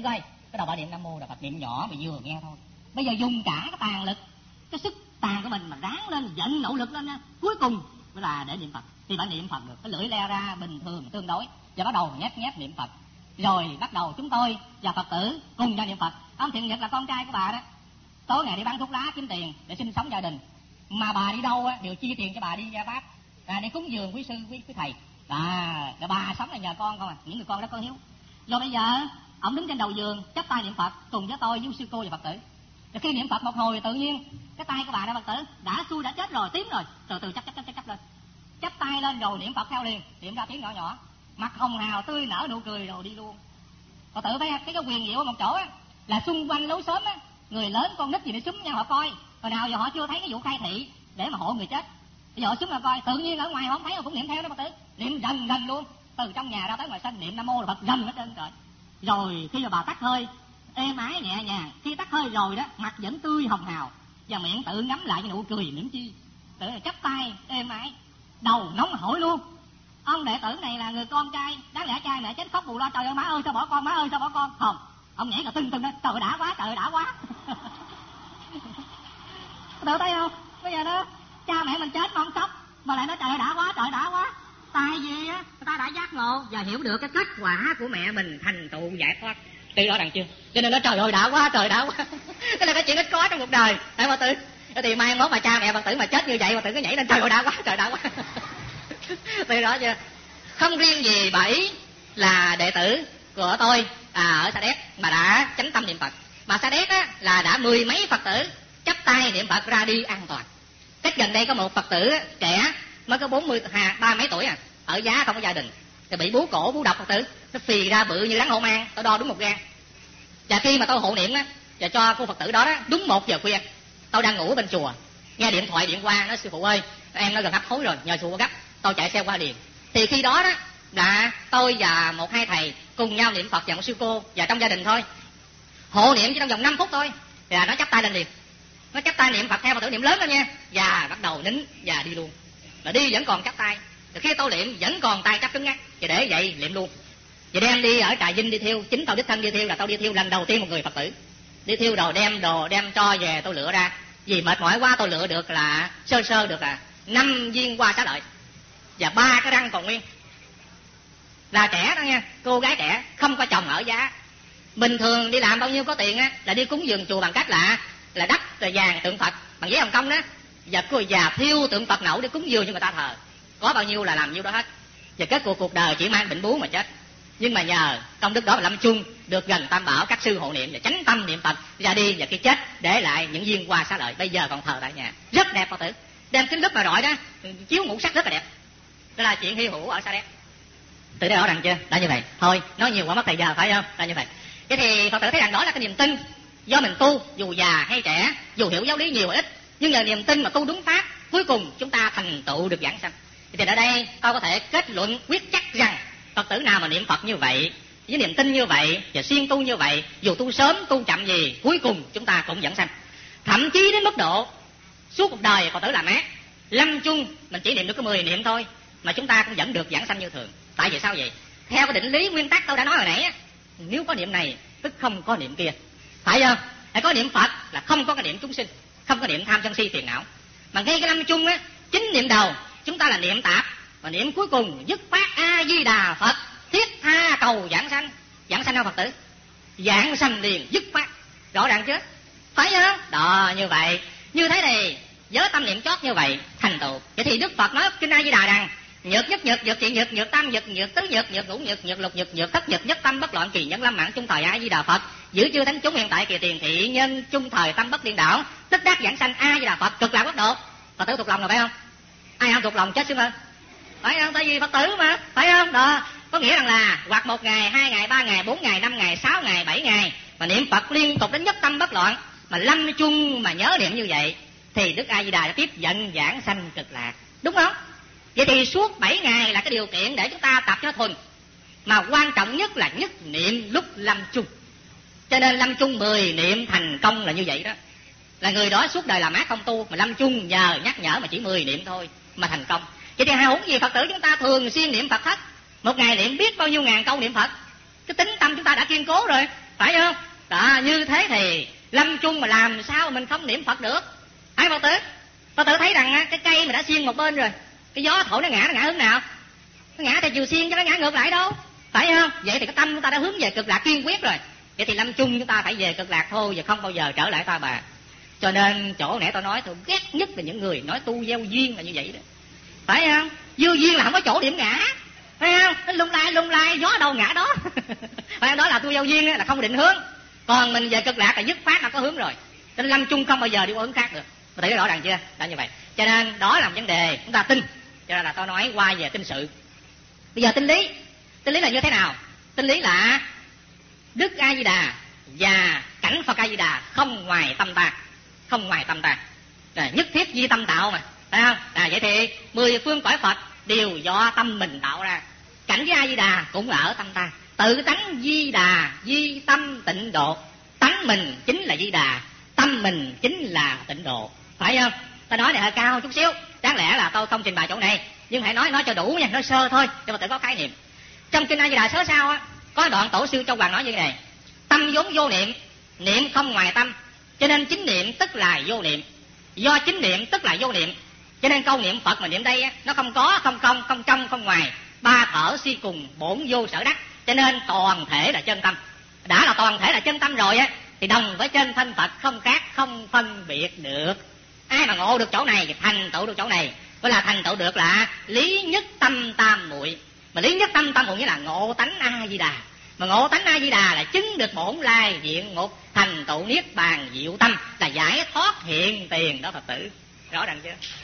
Cái đầu bà niệm Nam Mô là Phật, niệm nhỏ mà vừa nghe thôi. Bây giờ dùng cả cái tàn lực, cái sức tàn của mình mà ráng lên, dẫn nỗ lực lên nha. Cuối cùng mới là để niệm Phật thì bạn niệm Phật được. Cái lưỡi le ra bình thường tương đối, và bắt đầu nhép nhép niệm Phật. Rồi bắt đầu chúng tôi và Phật tử cùng nhau niệm Phật. Ông Thiện Nhật là con trai của bà đó, tối ngày đi bán thuốc lá kiếm tiền để sinh sống gia đình, mà bà đi đâu á đều chi tiền cho bà đi gia pháp, à, để cúng dường quý sư quý, quý thầy. À, là bà sống là nhờ con không à, những người con đó có hiếu. Rồi bây giờ ông đứng trên đầu giường chắp tay niệm Phật cùng với tôi với sư cô và Phật tử. Rồi khi niệm Phật một hồi tự nhiên cái tay của bà đã Phật tử đã xui đã chết rồi, tím rồi, từ từ chắp chắp chắp chắp lên, chắp tay lên rồi niệm Phật theo liền, niệm ra tiếng nhỏ nhỏ, mặt hồng hào tươi nở nụ cười rồi đi luôn. Phật tử thấy cái cái quyền diệu ở một chỗ á, là xung quanh lối xóm á, người lớn con nít gì để xúm nhau họ coi. Hồi nào giờ họ chưa thấy cái vụ khai thị để mà hộ người chết, bây giờ họ xúm họ coi, tự nhiên ở ngoài họ không thấy họ cũng niệm theo đó Phật tử, niệm rần rần luôn, từ trong nhà ra tới ngoài sân niệm Nam Mô là Phật rần hết trơn trời. Rồi khi mà bà tắt hơi êm ái nhẹ nhàng, khi tắt hơi rồi đó mặt vẫn tươi hồng hào và miệng tự ngắm lại cái nụ cười mỉm chi, tự chắp tay êm ái, đầu nóng hổi luôn. Ông đệ tử này là người con trai, đáng lẽ cha mẹ chết khóc bù lo, trời ơi má ơi sao bỏ con, má ơi sao bỏ con. Không, ông nhảy cả tưng tưng lên, trời đã quá, trời đã quá. Tự thấy không, bây giờ đó cha mẹ mình chết mà không khóc, mà lại nói trời đã quá, trời đã quá. Tại vì á người ta đã giác ngộ và hiểu được cái kết quả của mẹ mình thành tựu giải thoát. Tuy rõ ràng chưa? Cho nên nó trời ơi đã quá, trời đã quá. Cái là cái chuyện ít có trong cuộc đời, phải Phật tử. Thì mai mốt mà cha mẹ Phật tử mà chết như vậy, Phật tử cứ nhảy lên trời ơi đã quá, trời đã quá. Tuy rõ chưa? Không riêng gì bảy là đệ tử của tôi à, ở Sa Đéc mà đã chánh tâm niệm Phật, mà Sa Đéc á là đã mười mấy Phật tử chắp tay niệm Phật ra đi an toàn. Cách gần đây có một Phật tử trẻ mới có bốn mươi hà ba mấy tuổi à, ở Giá không có gia đình, thì bị bú cổ bú độc Phật tử, nó phì ra bự như rắn hổ mang, tôi đo đúng một gram. Và khi mà tôi hộ niệm á và cho cô Phật tử đó, đó đúng một giờ khuya, tôi đang ngủ bên chùa, nghe điện thoại điện qua nói sư phụ ơi em nó gần hấp hối rồi, nhờ sư phụ gấp. Tôi chạy xe qua liền, thì khi đó đó đã tôi và một hai thầy cùng nhau niệm Phật và một sư cô và trong gia đình thôi, hộ niệm chỉ trong vòng năm phút thôi là nó chắp tay lên liền, nó chắp tay niệm Phật theo Phật tử niệm lớn lên nha, và bắt đầu nín và đi luôn. Mà đi vẫn còn chắp tay, rồi khi tôi niệm vẫn còn tay chắp cứng ngắc, và để vậy niệm luôn. Và đem đi ở Trà Vinh đi thiêu, chính tôi đích thân đi thiêu, là tôi đi thiêu lần đầu tiên một người Phật tử. Đi thiêu rồi đem đồ đem cho về tôi lựa ra, vì mệt mỏi quá tôi lựa được là sơ sơ được là năm viên hoa xá lợi và ba cái răng còn nguyên. Là trẻ đó nha, cô gái trẻ không có chồng ở Giá. Bình thường đi làm bao nhiêu có tiền á là đi cúng dường chùa bằng cách là là đắp là vàng tượng Phật bằng giấy Hồng Kông đó, và cô già thiêu tượng Phật nẫu để cúng dường cho người ta thờ, có bao nhiêu là làm nhiêu đó hết. Và kết cuộc cuộc đời chỉ mang bệnh bú mà chết. Nhưng mà nhờ công đức đó mà lâm chung được gần Tam Bảo, các sư hộ niệm và chánh tâm niệm Phật ra đi, và khi chết để lại những viên hoa xá lợi, bây giờ còn thờ tại nhà, rất đẹp Phật tử. Đem kính đức mà rọi đó chiếu ngũ sắc rất là đẹp. Đó là chuyện hy hữu ở Sa Đéc. Từ đây rõ ràng chưa? Đã như vậy. Thôi nói nhiều quá mất thời giờ phải không? Là như vậy. Thế thì Phật tử thấy rằng đó là cái niềm tin do mình tu, dù già hay trẻ, dù hiểu giáo lý nhiều hay ít, nhưng nhờ niềm tin mà tu đúng pháp, cuối cùng chúng ta thành tựu được giảng sanh. Thì ở đây tôi có thể kết luận quyết chắc rằng Phật tử nào mà niệm Phật như vậy, với niềm tin như vậy và siêng tu như vậy, dù tu sớm tu chậm gì, cuối cùng chúng ta cũng dẫn sanh. Thậm chí đến mức độ suốt cuộc đời Phật tử làm ác, lâm chung mình chỉ niệm được có mười niệm thôi mà chúng ta cũng vẫn được giảng sanh như thường. Tại vì sao vậy? Theo cái định lý nguyên tắc tôi đã nói hồi nãy á, nếu có niệm này tức không có niệm kia, phải không? Phải có niệm Phật là không có cái niệm chúng sinh, không có niệm tham sân si phiền não. Mà ngay cái lâm chung á, chính niệm đầu chúng ta là niệm tạp, và niệm cuối cùng dứt khoát A Di Đà Phật, thiết tha cầu giảng sanh. Giảng sanh đâu Phật tử? Giảng sanh liền dứt khoát. Rõ ràng chứ? Phải không? Đó, như vậy. Như thế này, với tâm niệm chót như vậy thành tựu. Vậy thì Đức Phật nói kinh A Di Đà rằng nhược nhất nhược, nhược thiện nhược, nhược tam nhược, nhược tứ nhược, nhược ngũ nhược, nhược lục nhược, nhược thất nhược, nhất tâm bất loạn, kỳ nhân lâm mãn, chung thời A Di Đà Phật, giữ chư thánh chúng hiện tại kỳ tiền thị nhân, chung thời tâm bất điên đảo, tích đắc giảng sanh A Di Đà Phật, cực lạc quốc độ. Phật tử thuộc lòng rồi phải không? Ai không thuộc lòng chết xứng hơn, phải không? Tại vì Phật tử mà, phải không? Đó, có nghĩa rằng là hoặc một ngày, hai ngày, ba ngày, bốn ngày, năm ngày, sáu ngày, bảy ngày mà niệm Phật liên tục đến nhất tâm bất loạn, mà lâm chung mà nhớ niệm như vậy, thì Đức A Di Đà đã tiếp dẫn giảng sanh cực lạc, đúng không? Vậy thì suốt bảy ngày là cái điều kiện để chúng ta tập cho thuần, mà quan trọng nhất là nhất niệm lúc lâm chung. Cho nên lâm chung mười niệm thành công là như vậy đó. Là người đó suốt đời làm ác không tu, mà lâm chung nhờ nhắc nhở mà chỉ mười niệm thôi mà thành công. Vậy thì hào hứng gì Phật tử chúng ta thường xuyên niệm Phật thất, một ngày niệm biết bao nhiêu ngàn câu niệm Phật, cái tính tâm chúng ta đã kiên cố rồi, phải không? Đó, như thế thì lâm chung mà làm sao mình không niệm Phật được? Ai Phật tử? Phật tử thấy rằng cái cây mà đã xiên một bên rồi, cái gió thổi nó ngã, nó ngã hướng nào? Nó ngã theo chiều xiên chứ nó ngã ngược lại đâu, phải không? Vậy thì cái tâm chúng ta đã hướng về cực lạc kiên quyết rồi. Vậy thì lâm chung chúng ta phải về cực lạc thôi, và không bao giờ trở lại Ta Bà. Cho nên chỗ nãy tôi nói tôi ghét nhất là những người nói tu gieo duyên là như vậy đó, phải không? Gieo duyên là không có chỗ điểm ngã, phải không? Nó lung lay lung lay, gió đâu ngã đó. Phải không? Đó là tu gieo duyên là không định hướng. Còn mình về cực lạc là dứt phát là có hướng rồi. Cho nên lâm chung không bao giờ đi qua hướng khác được. Có thấy rõ ràng chưa? Đã như vậy. Cho nên đó là một vấn đề chúng ta tin. Cho nên là tôi nói qua về tin sự. Bây giờ tin lý. Tin lý là như thế nào? Tin lý là Đức A Di Đà và cảnh Phật A Di Đà không ngoài tâm ta, không ngoài tâm ta. Rồi, nhất thiết di tâm tạo mà, phải không? À, vậy thì mười phương cõi Phật đều do tâm mình tạo ra. Cảnh với A Di Đà cũng là ở tâm ta. Tự tánh Di Đà, di tâm tịnh độ. Tánh mình chính là Di Đà, tâm mình chính là tịnh độ, phải không? Ta nói này hơi cao chút xíu, đáng lẽ là tôi không trình bày chỗ này, nhưng hãy nói nói cho đủ nha, nói sơ thôi cho mà tự có khái niệm. Trong kinh A Di Đà sớ sao á, có đoạn tổ sư Châu Hoàng nói như thế này: tâm vốn vô niệm, niệm không ngoài tâm, cho nên chính niệm tức là vô niệm. Do chính niệm tức là vô niệm, cho nên câu niệm Phật mà niệm đây á, nó không có, không không, không trong, không ngoài, ba thở si cùng, bổn vô sở đắc, cho nên toàn thể là chân tâm. Đã là toàn thể là chân tâm rồi á, thì đồng với chân thân Phật không khác, không phân biệt được. Ai mà ngộ được chỗ này thì thành tựu được chỗ này, gọi là thành tựu được là lý nhất tâm tam muội. Mà lý nhất tâm tam muội nghĩa là ngộ tánh A Di Đà. Mà ngộ tánh A Di Đà là chứng được bổn lai diện ngục, thành tựu niết bàn diệu tâm, là giải thoát hiện tiền đó Phật tử. Rõ ràng chưa?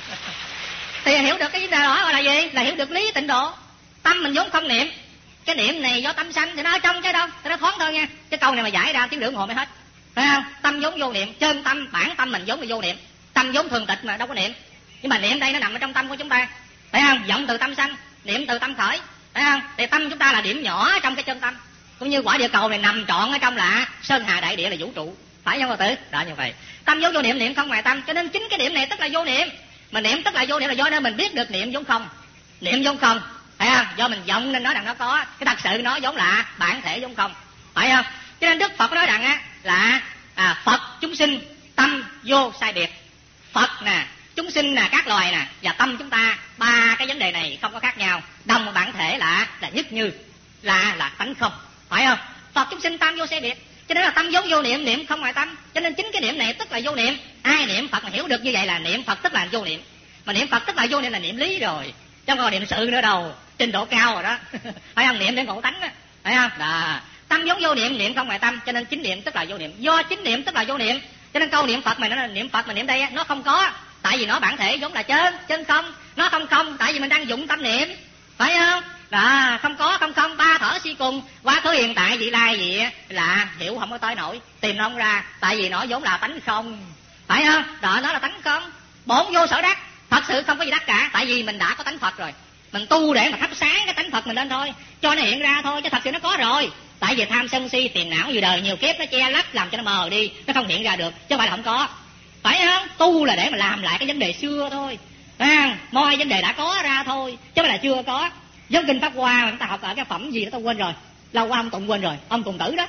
Thì hiểu được cái đó gọi là gì? Là hiểu được lý tịnh độ. Tâm mình vốn không niệm, cái niệm này do tâm sanh thì nó ở trong chứ đâu, thì nó thoáng thôi nha. Cái câu này mà giải ra tiếng lượng hồ mới hết, phải không? Tâm vốn vô niệm, chân tâm bản tâm mình vốn là vô niệm, tâm vốn thường tịch mà đâu có niệm. Nhưng mà niệm đây nó nằm ở trong tâm của chúng ta, phải không? Vọng từ tâm sanh, niệm từ tâm khởi, phải không? Thì tâm chúng ta là điểm nhỏ trong cái chân tâm, cũng như quả địa cầu này nằm trọn ở trong là sơn hà đại địa, là vũ trụ, phải không Phật tử? Đó như vậy. Tâm vốn vô niệm, niệm không ngoài tâm, cho nên chính cái điểm này tức là vô niệm. Mà niệm tức là vô niệm là do nên mình biết được niệm vốn không, niệm vốn không, phải không? Do mình vọng nên nói rằng nó có, cái thật sự nó vốn là bản thể vốn không, phải không? Cho nên Đức Phật nói rằng á là à, Phật chúng sinh tâm vô sai biệt. Phật nè, chúng sinh nè, các loài nè, và tâm chúng ta, ba cái vấn đề này không có khác nhau, đồng bản thể là là nhất như, là là tánh không, phải không? Phật chúng sinh tâm vô sai biệt, cho nên là tâm vốn vô niệm, niệm không ngoài tâm, cho nên chính cái niệm này tức là vô niệm. Ai niệm Phật mà hiểu được như vậy là niệm Phật tức là vô niệm, mà niệm Phật tức là vô niệm là niệm lý rồi, chứ không còn niệm sự nữa đâu, trình độ cao rồi đó. Phải không? Niệm để ngộ tánh đó, phải không? Đó. Tâm vốn vô niệm, niệm không ngoài tâm, cho nên chính niệm tức là vô niệm. Do chính niệm tức là vô niệm, cho nên câu niệm Phật mà nó là niệm Phật mà niệm đây nó không có, tại vì nó bản thể vốn là chân, chân không. Nó không không, tại vì mình đang dụng tâm niệm, phải không? Đó, không có, không không, ba thở si cùng, quá khứ hiện tại vị lai gì là hiểu không có tới nổi, tìm nó không ra, tại vì nó vốn là tánh không, phải không? Đó, nó là tánh không, bổn vô sở đắc. Thật sự không có gì đắc cả, tại vì mình đã có tánh Phật rồi. Mình tu để mà thắp sáng cái tánh Phật mình lên thôi, cho nó hiện ra thôi, chứ thật sự nó có rồi. Tại vì tham sân si tiền não nhiều đời nhiều kiếp nó che lấp làm cho nó mờ đi, nó không hiện ra được, chứ không phải là không có, phải không? Tu là để mà làm lại cái vấn đề xưa thôi, à, mọi vấn đề đã có ra thôi, chứ không phải là chưa có. Giống kinh Pháp Hoa chúng ta học ở cái phẩm gì đó tôi quên rồi, lâu qua ông Tụng quên rồi, ông Cùng Tử đó,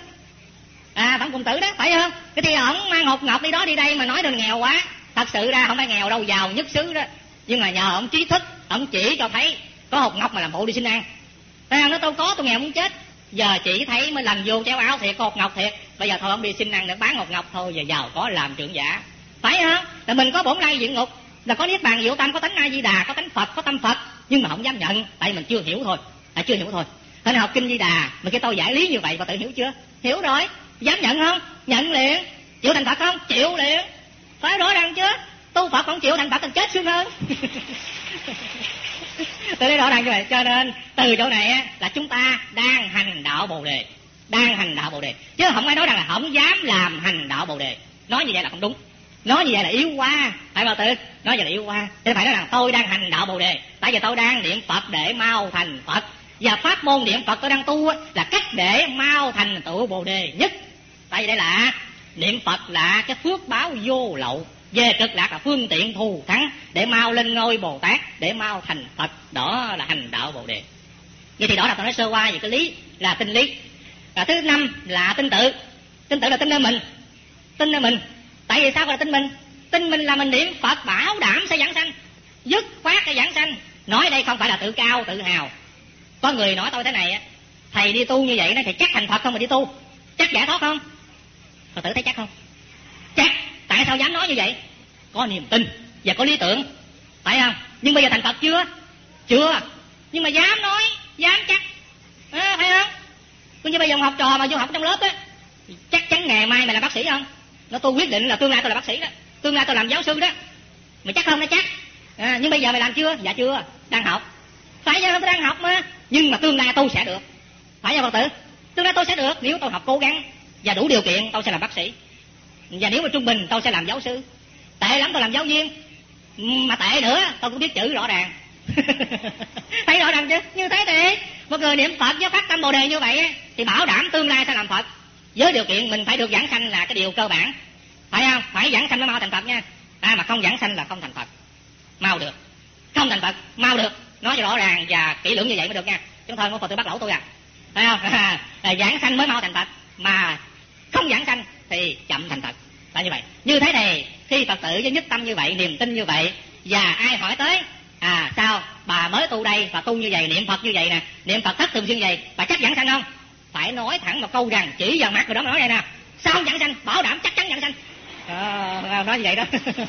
à phẩm Cùng Tử đó, phải không? Cái thì ổng mang hột ngọc đi đó đi đây mà nói đừng nghèo quá, thật sự ra không phải nghèo đâu, giàu nhất xứ đó, nhưng mà nhờ ông trí thức, ông chỉ cho thấy có hột ngọc mà làm bộ đi xin ăn. À, nó tôi có tôi nghèo muốn chết, giờ chỉ thấy mới lần vô chéo áo thiệt, có hột ngọc thiệt, bây giờ thôi ông đi xin ăn để bán hột ngọc thôi, giờ giàu có làm trưởng giả, phải không? Là mình có bổn lai diện ngục, là có niết bàn diệu tâm, có tánh A Di Đà, có tánh Phật, có tâm Phật, nhưng mà không dám nhận, tại mình chưa hiểu thôi, là chưa hiểu thôi. Thế nên học kinh Di Đà mà cái tôi giải lý như vậy và tự hiểu chưa? Hiểu rồi, dám nhận không? Nhận liền. Chịu thành Phật không? Chịu liền. Phải rõ ràng chứ, tu Phật không chịu thành Phật còn chết sướng hơn. Tôi nói rõ ràng như vậy, cho nên từ chỗ này á, là chúng ta đang hành đạo Bồ Đề, đang hành đạo Bồ Đề, chứ không ai nói rằng là không dám làm hành đạo Bồ Đề. Nói như vậy là không đúng, nói như vậy là yếu quá, phải Bà Tư, nói vậy là yếu quá. Cho nên phải nói rằng tôi đang hành đạo Bồ Đề, tại vì tôi đang niệm Phật để mau thành Phật, và pháp môn niệm Phật tôi đang tu á, là cách để mau thành tựu Bồ Đề nhất. Tại vì đây là niệm Phật là cái phước báo vô lậu, về cực lạc là phương tiện thù thắng để mau lên ngôi Bồ Tát, để mau thành Phật. Đó là hành đạo Bồ Đề. Vậy thì đó là tôi nói sơ qua về cái lý là tinh lý. Và thứ năm là tinh tự. Tin tự là tin nơi mình, tin nơi mình. Tại vì sao gọi là tin mình? Tin mình là mình niệm Phật bảo đảm sẽ giảng sanh, dứt khoát cái giảng sanh. Nói đây không phải là tự cao tự hào. Có người nói tôi thế này á, thầy đi tu như vậy nó thì chắc thành Phật không mà đi tu, chắc giải thoát không? Phật tử thấy chắc không? Chắc. Tại sao dám nói như vậy? Có niềm tin và có lý tưởng, phải không? Nhưng bây giờ thành Phật chưa? Chưa. Nhưng mà dám nói, dám chắc, à, phải không? Còn như bây giờ học trò mà vô học trong lớp á, chắc chắn ngày mai mày là bác sĩ không? Nó tôi quyết định là tương lai tôi là bác sĩ đó, tương lai tôi làm giáo sư đó. Mày chắc không? Nó chắc. À, nhưng bây giờ mày làm chưa? Dạ chưa, đang học. Phải chứ, tôi đang học mà. Nhưng mà tương lai tôi sẽ được. Phải không Phật tử? Tương lai tôi sẽ được nếu tôi học cố gắng và đủ điều kiện, tôi sẽ làm bác sĩ. Và nếu mà trung bình tôi sẽ làm giáo sư. Tệ lắm tôi làm giáo viên. Mà tệ nữa tôi cũng biết chữ rõ ràng. Thấy rõ ràng chứ? Như thế thì một người niệm Phật với phát tâm Bồ đề như vậy thì bảo đảm tương lai sẽ làm Phật. Với điều kiện mình phải được giảng sanh là cái điều cơ bản, phải không? Phải giảng sanh mới mau thành Phật nha. À mà không giảng sanh là không thành Phật mau được, không thành Phật mau được. Nói cho rõ ràng và kỹ lưỡng như vậy mới được nha. Chúng thôi có Phật tử bắt lẩu tôi à, phải không? À, giảng sanh mới mau thành Phật, mà không giảng sanh thì chậm thành Phật. Là như vậy. Như thế này khi Phật tử với nhất tâm như vậy, niềm tin như vậy, và ai hỏi tới à sao bà mới tu đây và tu như vậy, niệm Phật như vậy nè, niệm Phật thất thường xuyên vậy, bà chắc giảng sanh không? Phải nói thẳng một câu rằng chỉ vào mặt người đó mà nói này nè, sao không giảng sanh? Bảo đảm chắc chắn giảng sanh. À, nói như vậy đó.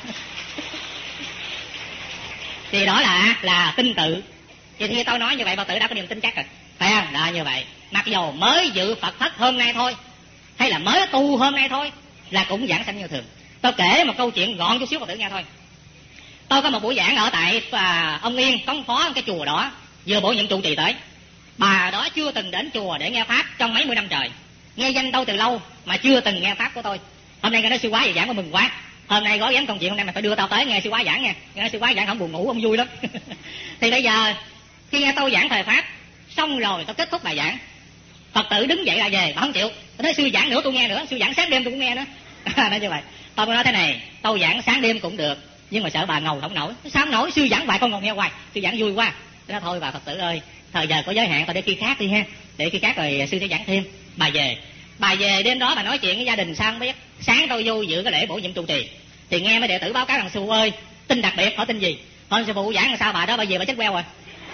Thì đó là là tin tự. Thì khi tôi nói như vậy Phật tử đã có niềm tin chắc rồi, phải không? Đó như vậy. Mặc dù mới dự Phật thất hôm nay thôi, hay là mới tu hôm nay thôi, là cũng giảng sanh như thường. Tôi kể một câu chuyện gọn chút xíu Phật tử nghe thôi. Tôi có một buổi giảng ở tại à, ông Yên, cống phó cái chùa đó, vừa bổ nhiệm trụ trì tới. Bà đó chưa từng đến chùa để nghe pháp trong mấy mươi năm trời, nghe danh tôi từ lâu mà chưa từng nghe pháp của tôi. Hôm nay nghe nói sư quá giảng mà mừng quá. Hôm nay gói ghém công chuyện, hôm nay mày phải đưa tao tới nghe sư quá giảng nha. Nghe nói sư quá giảng không buồn ngủ, không vui lắm. Thì bây giờ khi nghe tôi giảng thời pháp xong rồi tôi kết thúc bài giảng, Phật tử đứng dậy là về, bà không chịu. Tôi nói sư giảng nữa tôi nghe nữa, sư giảng sáng đêm tôi cũng nghe nữa. Nói như vậy. Tôi nói thế này, tôi giảng sáng đêm cũng được, nhưng mà sợ bà ngầu không nổi. Sao không nổi? Sư giảng hoài con ngồi nghe hoài, sư giảng vui quá. Tôi nói thôi bà Phật tử ơi, thời giờ có giới hạn, tôi để khi khác đi ha, để khi khác rồi sư sẽ giảng thêm. Bà về, bà về đêm đó bà nói chuyện với gia đình sao không biết. Sáng tôi vô dự cái lễ bổ nhiệm trụ trì thì nghe mấy đệ tử báo cáo rằng sư phụ ơi, tin đặc biệt. Hỏi tin gì? Hỏi sư phụ giảng làm sao bà đó bà về bà chết queo rồi.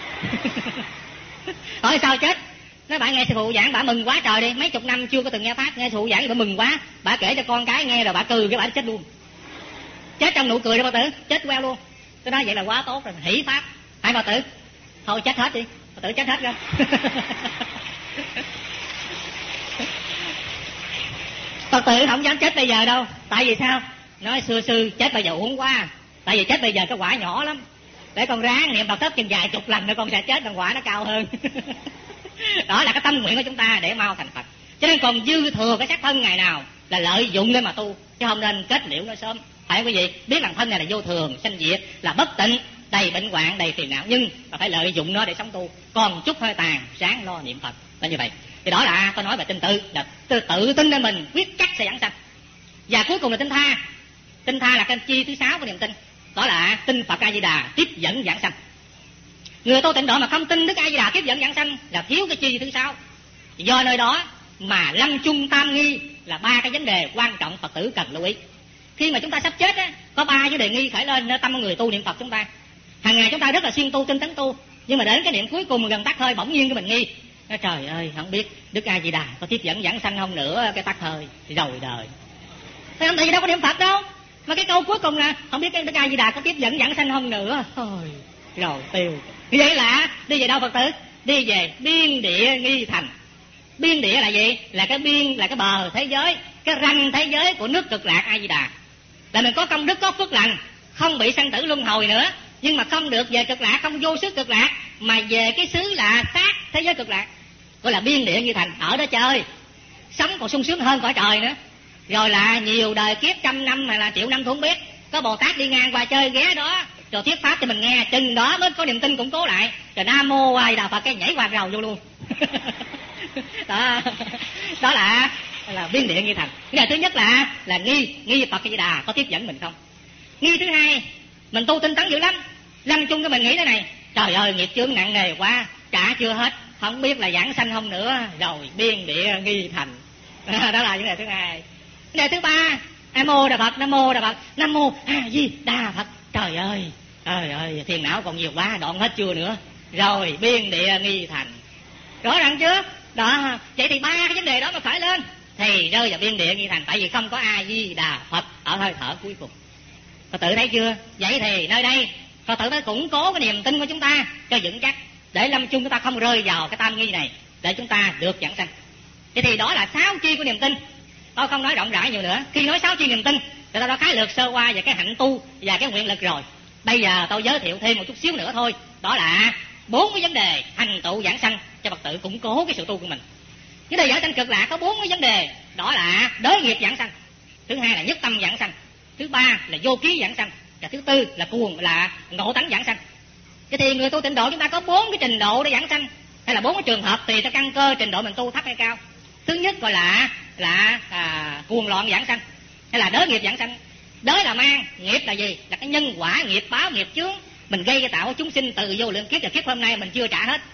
Hỏi sao chết? Nói bà nghe sư phụ giảng bà mừng quá trời đi, mấy chục năm chưa có từng nghe pháp, nghe sư phụ giảng bà mừng quá, bà kể cho con cái nghe rồi bà cười cái bà chết luôn, chết trong nụ cười đó bà tử, chết queo luôn. Tôi nói vậy là quá tốt rồi, hỷ pháp. Hai bà tử thôi chết hết đi, bà tử chết hết rồi. Phật tử không dám chết bây giờ đâu. Tại vì sao? Nói xưa sư chết bây giờ uổng quá. Tại vì chết bây giờ cái quả nhỏ lắm, để con ráng niệm Phật thất chừng vài chục lần nữa con sẽ chết, con quả nó cao hơn. Đó là cái tâm nguyện của chúng ta để mau thành Phật. Cho nên còn dư thừa cái xác thân ngày nào là lợi dụng để mà tu, chứ không nên kết liễu nó sớm. Phải không quý vị? Biết rằng thân này là vô thường, sanh diệt, là bất tịnh, đầy bệnh hoạn, đầy phiền não, nhưng mà phải lợi dụng nó để sống tu. Còn chút hơi tàn, sáng lo niệm Phật. Là như vậy. Thì đó là tôi nói về tin tự, là tự, tự tin lên mình, quyết chắc sẽ giảng sanh. Và cuối cùng là tin tha. Tin tha là cái chi thứ sáu của niềm tin. Đó là tin Phật A Di Đà tiếp dẫn giảng sanh. Người tu tịnh độ mà không tin Đức A Di Đà tiếp dẫn giảng sanh là thiếu cái chi thứ sáu. Do nơi đó mà lâm chung tam nghi là ba cái vấn đề quan trọng Phật tử cần lưu ý. Khi mà chúng ta sắp chết á, có ba cái đề nghi khởi lên nơi tâm người tu niệm Phật chúng ta. Hàng ngày chúng ta rất là siêng tu, tinh tấn tu, nhưng mà đến cái niệm cuối cùng gần tắt hơi bỗng nhiên cái mình nghi. Nói trời ơi, không biết Đức A Di Đà có tiếp dẫn giảng sanh không nữa, cái tắt hơi rồi đời. Thế không, tại vì đâu có niệm Phật đâu. Mà cái câu cuối cùng là không biết cái Đức A Di Đà có tiếp dẫn giảng sanh không nữa, thôi rồi tiêu. Như vậy là đi về đâu Phật tử? Đi về biên địa nghi thành. Biên địa là gì? Là cái biên, là cái bờ thế giới, cái ranh thế giới của nước Cực Lạc A Di Đà. Là mình có công đức, có phước lành, không bị sanh tử luân hồi nữa, nhưng mà không được về Cực Lạc, không vô xứ Cực Lạc, mà về cái xứ là sát thế giới Cực Lạc, gọi là biên địa nghi thành. Ở đó chơi sống còn sung sướng hơn cõi trời nữa. Rồi là nhiều đời kiếp, trăm năm hay là triệu năm tôi không biết, có Bồ Tát đi ngang qua chơi ghé đó rồi thuyết pháp cho mình nghe, chừng đó mới có niềm tin củng cố lại, rồi Nam Mô A Di Đà Phật cái nhảy qua rầu vô luôn. Đó, đó là là biên địa nghi thành. Cái thứ nhất là là nghi nghi Phật A Di Đà có tiếp dẫn mình không. Nghi thứ hai, mình tu tinh tấn dữ lắm, lâm chung cái mình nghĩ thế này, trời ơi nghiệp chướng nặng nề quá, trả chưa hết, không biết là giảng sanh không nữa, rồi biên địa nghi thành. Đó là vấn đề thứ hai. Vấn đề thứ ba, Nam mô Đà Phật, Nam mô Đà Phật, Nam mô A Di Đà Phật. Trời ơi, trời ơi, phiền não còn nhiều quá, đoạn hết chưa nữa. Rồi biên địa nghi thành. Rõ ràng chưa? Đó, vậy thì ba cái vấn đề đó mà phải lên thì rơi vào biên địa nghi thành, tại vì không có A Di Đà Phật ở hơi thở cuối cùng. Phật tử thấy chưa? Vậy thì nơi đây Phật tử phải củng cố cái niềm tin của chúng ta cho vững chắc, để lâm chung chúng ta không rơi vào cái tam nghi này, để chúng ta được giảng sanh. Vậy thì đó là sáu chi của niềm tin. Tôi không nói rộng rãi nhiều nữa. Khi nói sáu chi niềm tin, thì ta đã khái lược sơ qua về cái hạnh tu và cái nguyện lực rồi. Bây giờ tôi giới thiệu thêm một chút xíu nữa thôi. Đó là bốn cái vấn đề hành tụ giảng sanh cho Phật tử củng cố cái sự tu của mình. Vấn đề giảng sanh cực lạc có bốn cái vấn đề. Đó là đới nghiệp giảng sanh, thứ hai là nhất tâm giảng sanh, thứ ba là vô ký giảng sanh, và thứ tư là cuồng là ngộ tánh giảng sanh. Thế thì người tu tịnh độ chúng ta có bốn cái trình độ để giảng sanh, hay là bốn cái trường hợp tùy theo căn cơ trình độ mình tu thấp hay cao. Thứ nhất gọi là là à, cuồng loạn giảng sanh, hay là đới nghiệp giảng sanh. Đới là mang, nghiệp là gì? Là cái nhân quả nghiệp báo nghiệp chướng mình gây ra tạo chúng sinh từ vô lượng kiếp, và kiếp hôm nay mình chưa trả hết.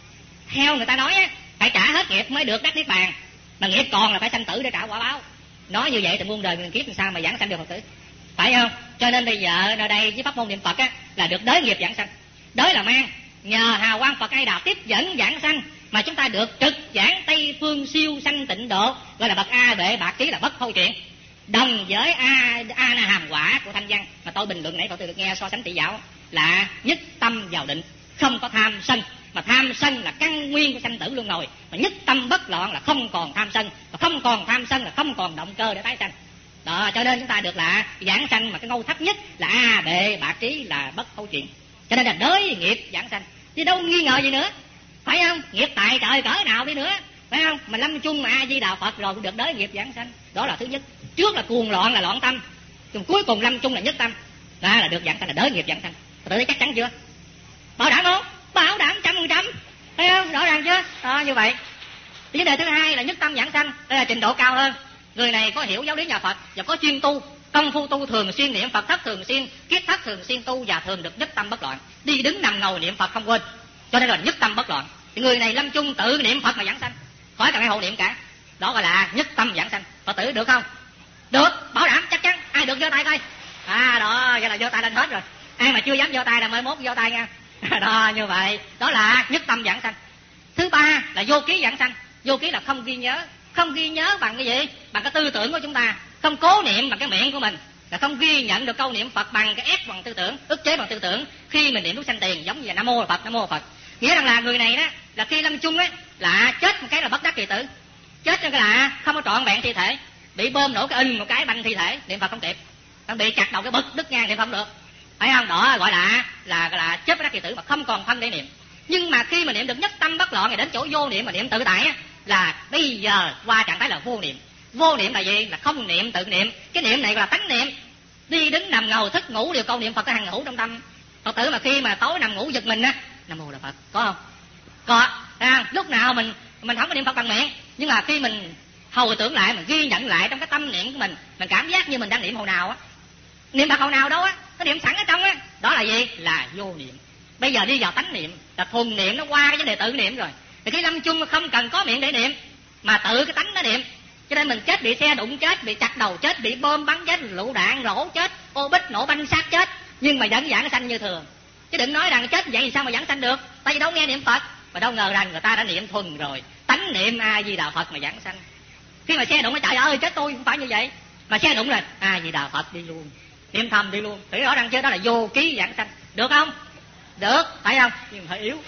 Theo người ta nói á, phải trả hết nghiệp mới được đắc niết bàn, mà nghiệp còn là phải sanh tử để trả quả báo. Nói như vậy thì muôn đời mình kiếp làm sao mà giảng sanh được Phật tử, phải không? Cho nên bây giờ ở đây với pháp môn niệm Phật á là được đới nghiệp giảng sanh. Đới là mang, nhờ hào quang Phật A Đà tiếp dẫn giảng sanh mà chúng ta được trực giảng Tây Phương siêu sanh tịnh độ, gọi là bậc A Bệ Bạc Trí, là bất thâu chuyện, đồng với A A Na Hàm quả của Thanh Văn mà tôi bình luận nãy tôi được nghe so sánh tỷ giáo, là nhất tâm vào định, không có tham sân. Mà tham sân là căn nguyên của sanh tử luân hồi, mà nhất tâm bất loạn là không còn tham sân, mà không còn tham sân là không còn động cơ để tái sanh. Đó, cho nên chúng ta được là giảng sanh mà cái ngôi thấp nhất là A Bệ Bạc Trí, là bất thâu chuyện. Cho nên là đới nghiệp giảng sanh, chứ đâu nghi ngờ gì nữa, phải không? Nghiệp tại trời cỡ nào đi nữa, phải không? Mà lâm chung mà A Di Đà Phật rồi cũng được đới nghiệp giảng sanh. Đó là thứ nhất. Trước là cuồng loạn là loạn tâm, còn cuối cùng lâm chung là nhất tâm, đó là được giảng sanh, là đới nghiệp giảng sanh. Tôi thấy chắc chắn chưa? Bảo đảm không? Bảo đảm trăm phần trăm, thấy không? Rõ ràng chưa? Đó, như vậy. Vấn đề thứ hai là nhất tâm giảng sanh, đây là trình độ cao hơn. Người này có hiểu giáo lý nhà Phật và có chuyên tu, công phu tu thường xuyên niệm Phật thất thường xuyên, kiết thất thường xuyên tu, và thường được nhất tâm bất loạn, đi đứng nằm ngồi niệm Phật không quên, cho nên là nhất tâm bất loạn. Thì người này lâm chung tự niệm Phật mà giảng sanh, khỏi cần ai hộ niệm cả. Đó gọi là nhất tâm giảng sanh. Phật tử được không? Được, bảo đảm chắc chắn. Ai được giơ tay coi. À đó, vậy là giơ tay lên hết rồi. Ai mà chưa dám giơ tay là mới mốt giơ tay nha. Đó, như vậy, đó là nhất tâm giảng sanh. Thứ ba là vô ký giảng sanh. Vô ký là không ghi nhớ. Không ghi nhớ bằng cái gì? Bằng cái tư tưởng của chúng ta. Không cố niệm bằng cái miệng của mình, là không ghi nhận được câu niệm Phật bằng cái ép bằng tư tưởng, ức chế bằng tư tưởng. Khi mình niệm lúc sanh tiền giống như là Nam Mô Phật, Nam Mô Phật. Nghĩa rằng là người này đó là khi lâm chung á là chết một cái là bất đắc kỳ tử. Chết cho cái là không có trọn vẹn thi thể, bị bơm nổ cái in một cái banh thi thể, niệm Phật không kịp. Đang bị chặt đầu cái bực đứt ngang niệm không được. Phải không? Đó gọi là là là chết bất đắc kỳ tử mà không còn thân để niệm. Nhưng mà khi mà niệm được nhất tâm bất loạn thì đến chỗ vô niệm mà niệm tự tại á, là bây giờ qua trạng thái là vô niệm. Vô niệm là gì? Là không niệm tự niệm. Cái niệm này gọi là tánh niệm. Đi đứng nằm ngồi thức ngủ đều câu niệm Phật, cái hằng ngủ trong tâm. Phật tử mà khi mà tối nằm ngủ giật mình á, Nam Mô Đà Phật, có không? Có. À, lúc nào mình mình không có niệm Phật bằng miệng, nhưng mà khi mình hồi tưởng lại, mình ghi nhận lại trong cái tâm niệm của mình, mình cảm giác như mình đang niệm hồi nào á, niệm Phật hồi nào đâu á, nó niệm sẵn ở trong á, đó là gì? Là vô niệm. Bây giờ đi vào tánh niệm, là thuần niệm, nó qua cái vấn đề tự niệm rồi. Thì cái lâm chung không cần có miệng để niệm, mà tự cái tánh nó niệm. Cho nên mình chết bị xe đụng chết, bị chặt đầu chết, bị bom bắn chết, lựu đạn nổ chết, ô bích nổ banh xác chết, nhưng mà vẫn giảng sanh như thường. Chứ đừng nói rằng chết vậy thì sao mà giảng sanh được, tại vì đâu nghe niệm Phật. Mà đâu ngờ rằng người ta đã niệm thuần rồi, tánh niệm A Di Đà Phật mà giảng sanh. Khi mà xe đụng nó trời ơi chết tôi, không phải như vậy. Mà xe đụng rồi A Di Đà Phật đi luôn, niệm thầm đi luôn. Thì rõ ràng chứ đó là vô ký giảng sanh. Được không? Được, phải không? Nhưng mà hơi yếu.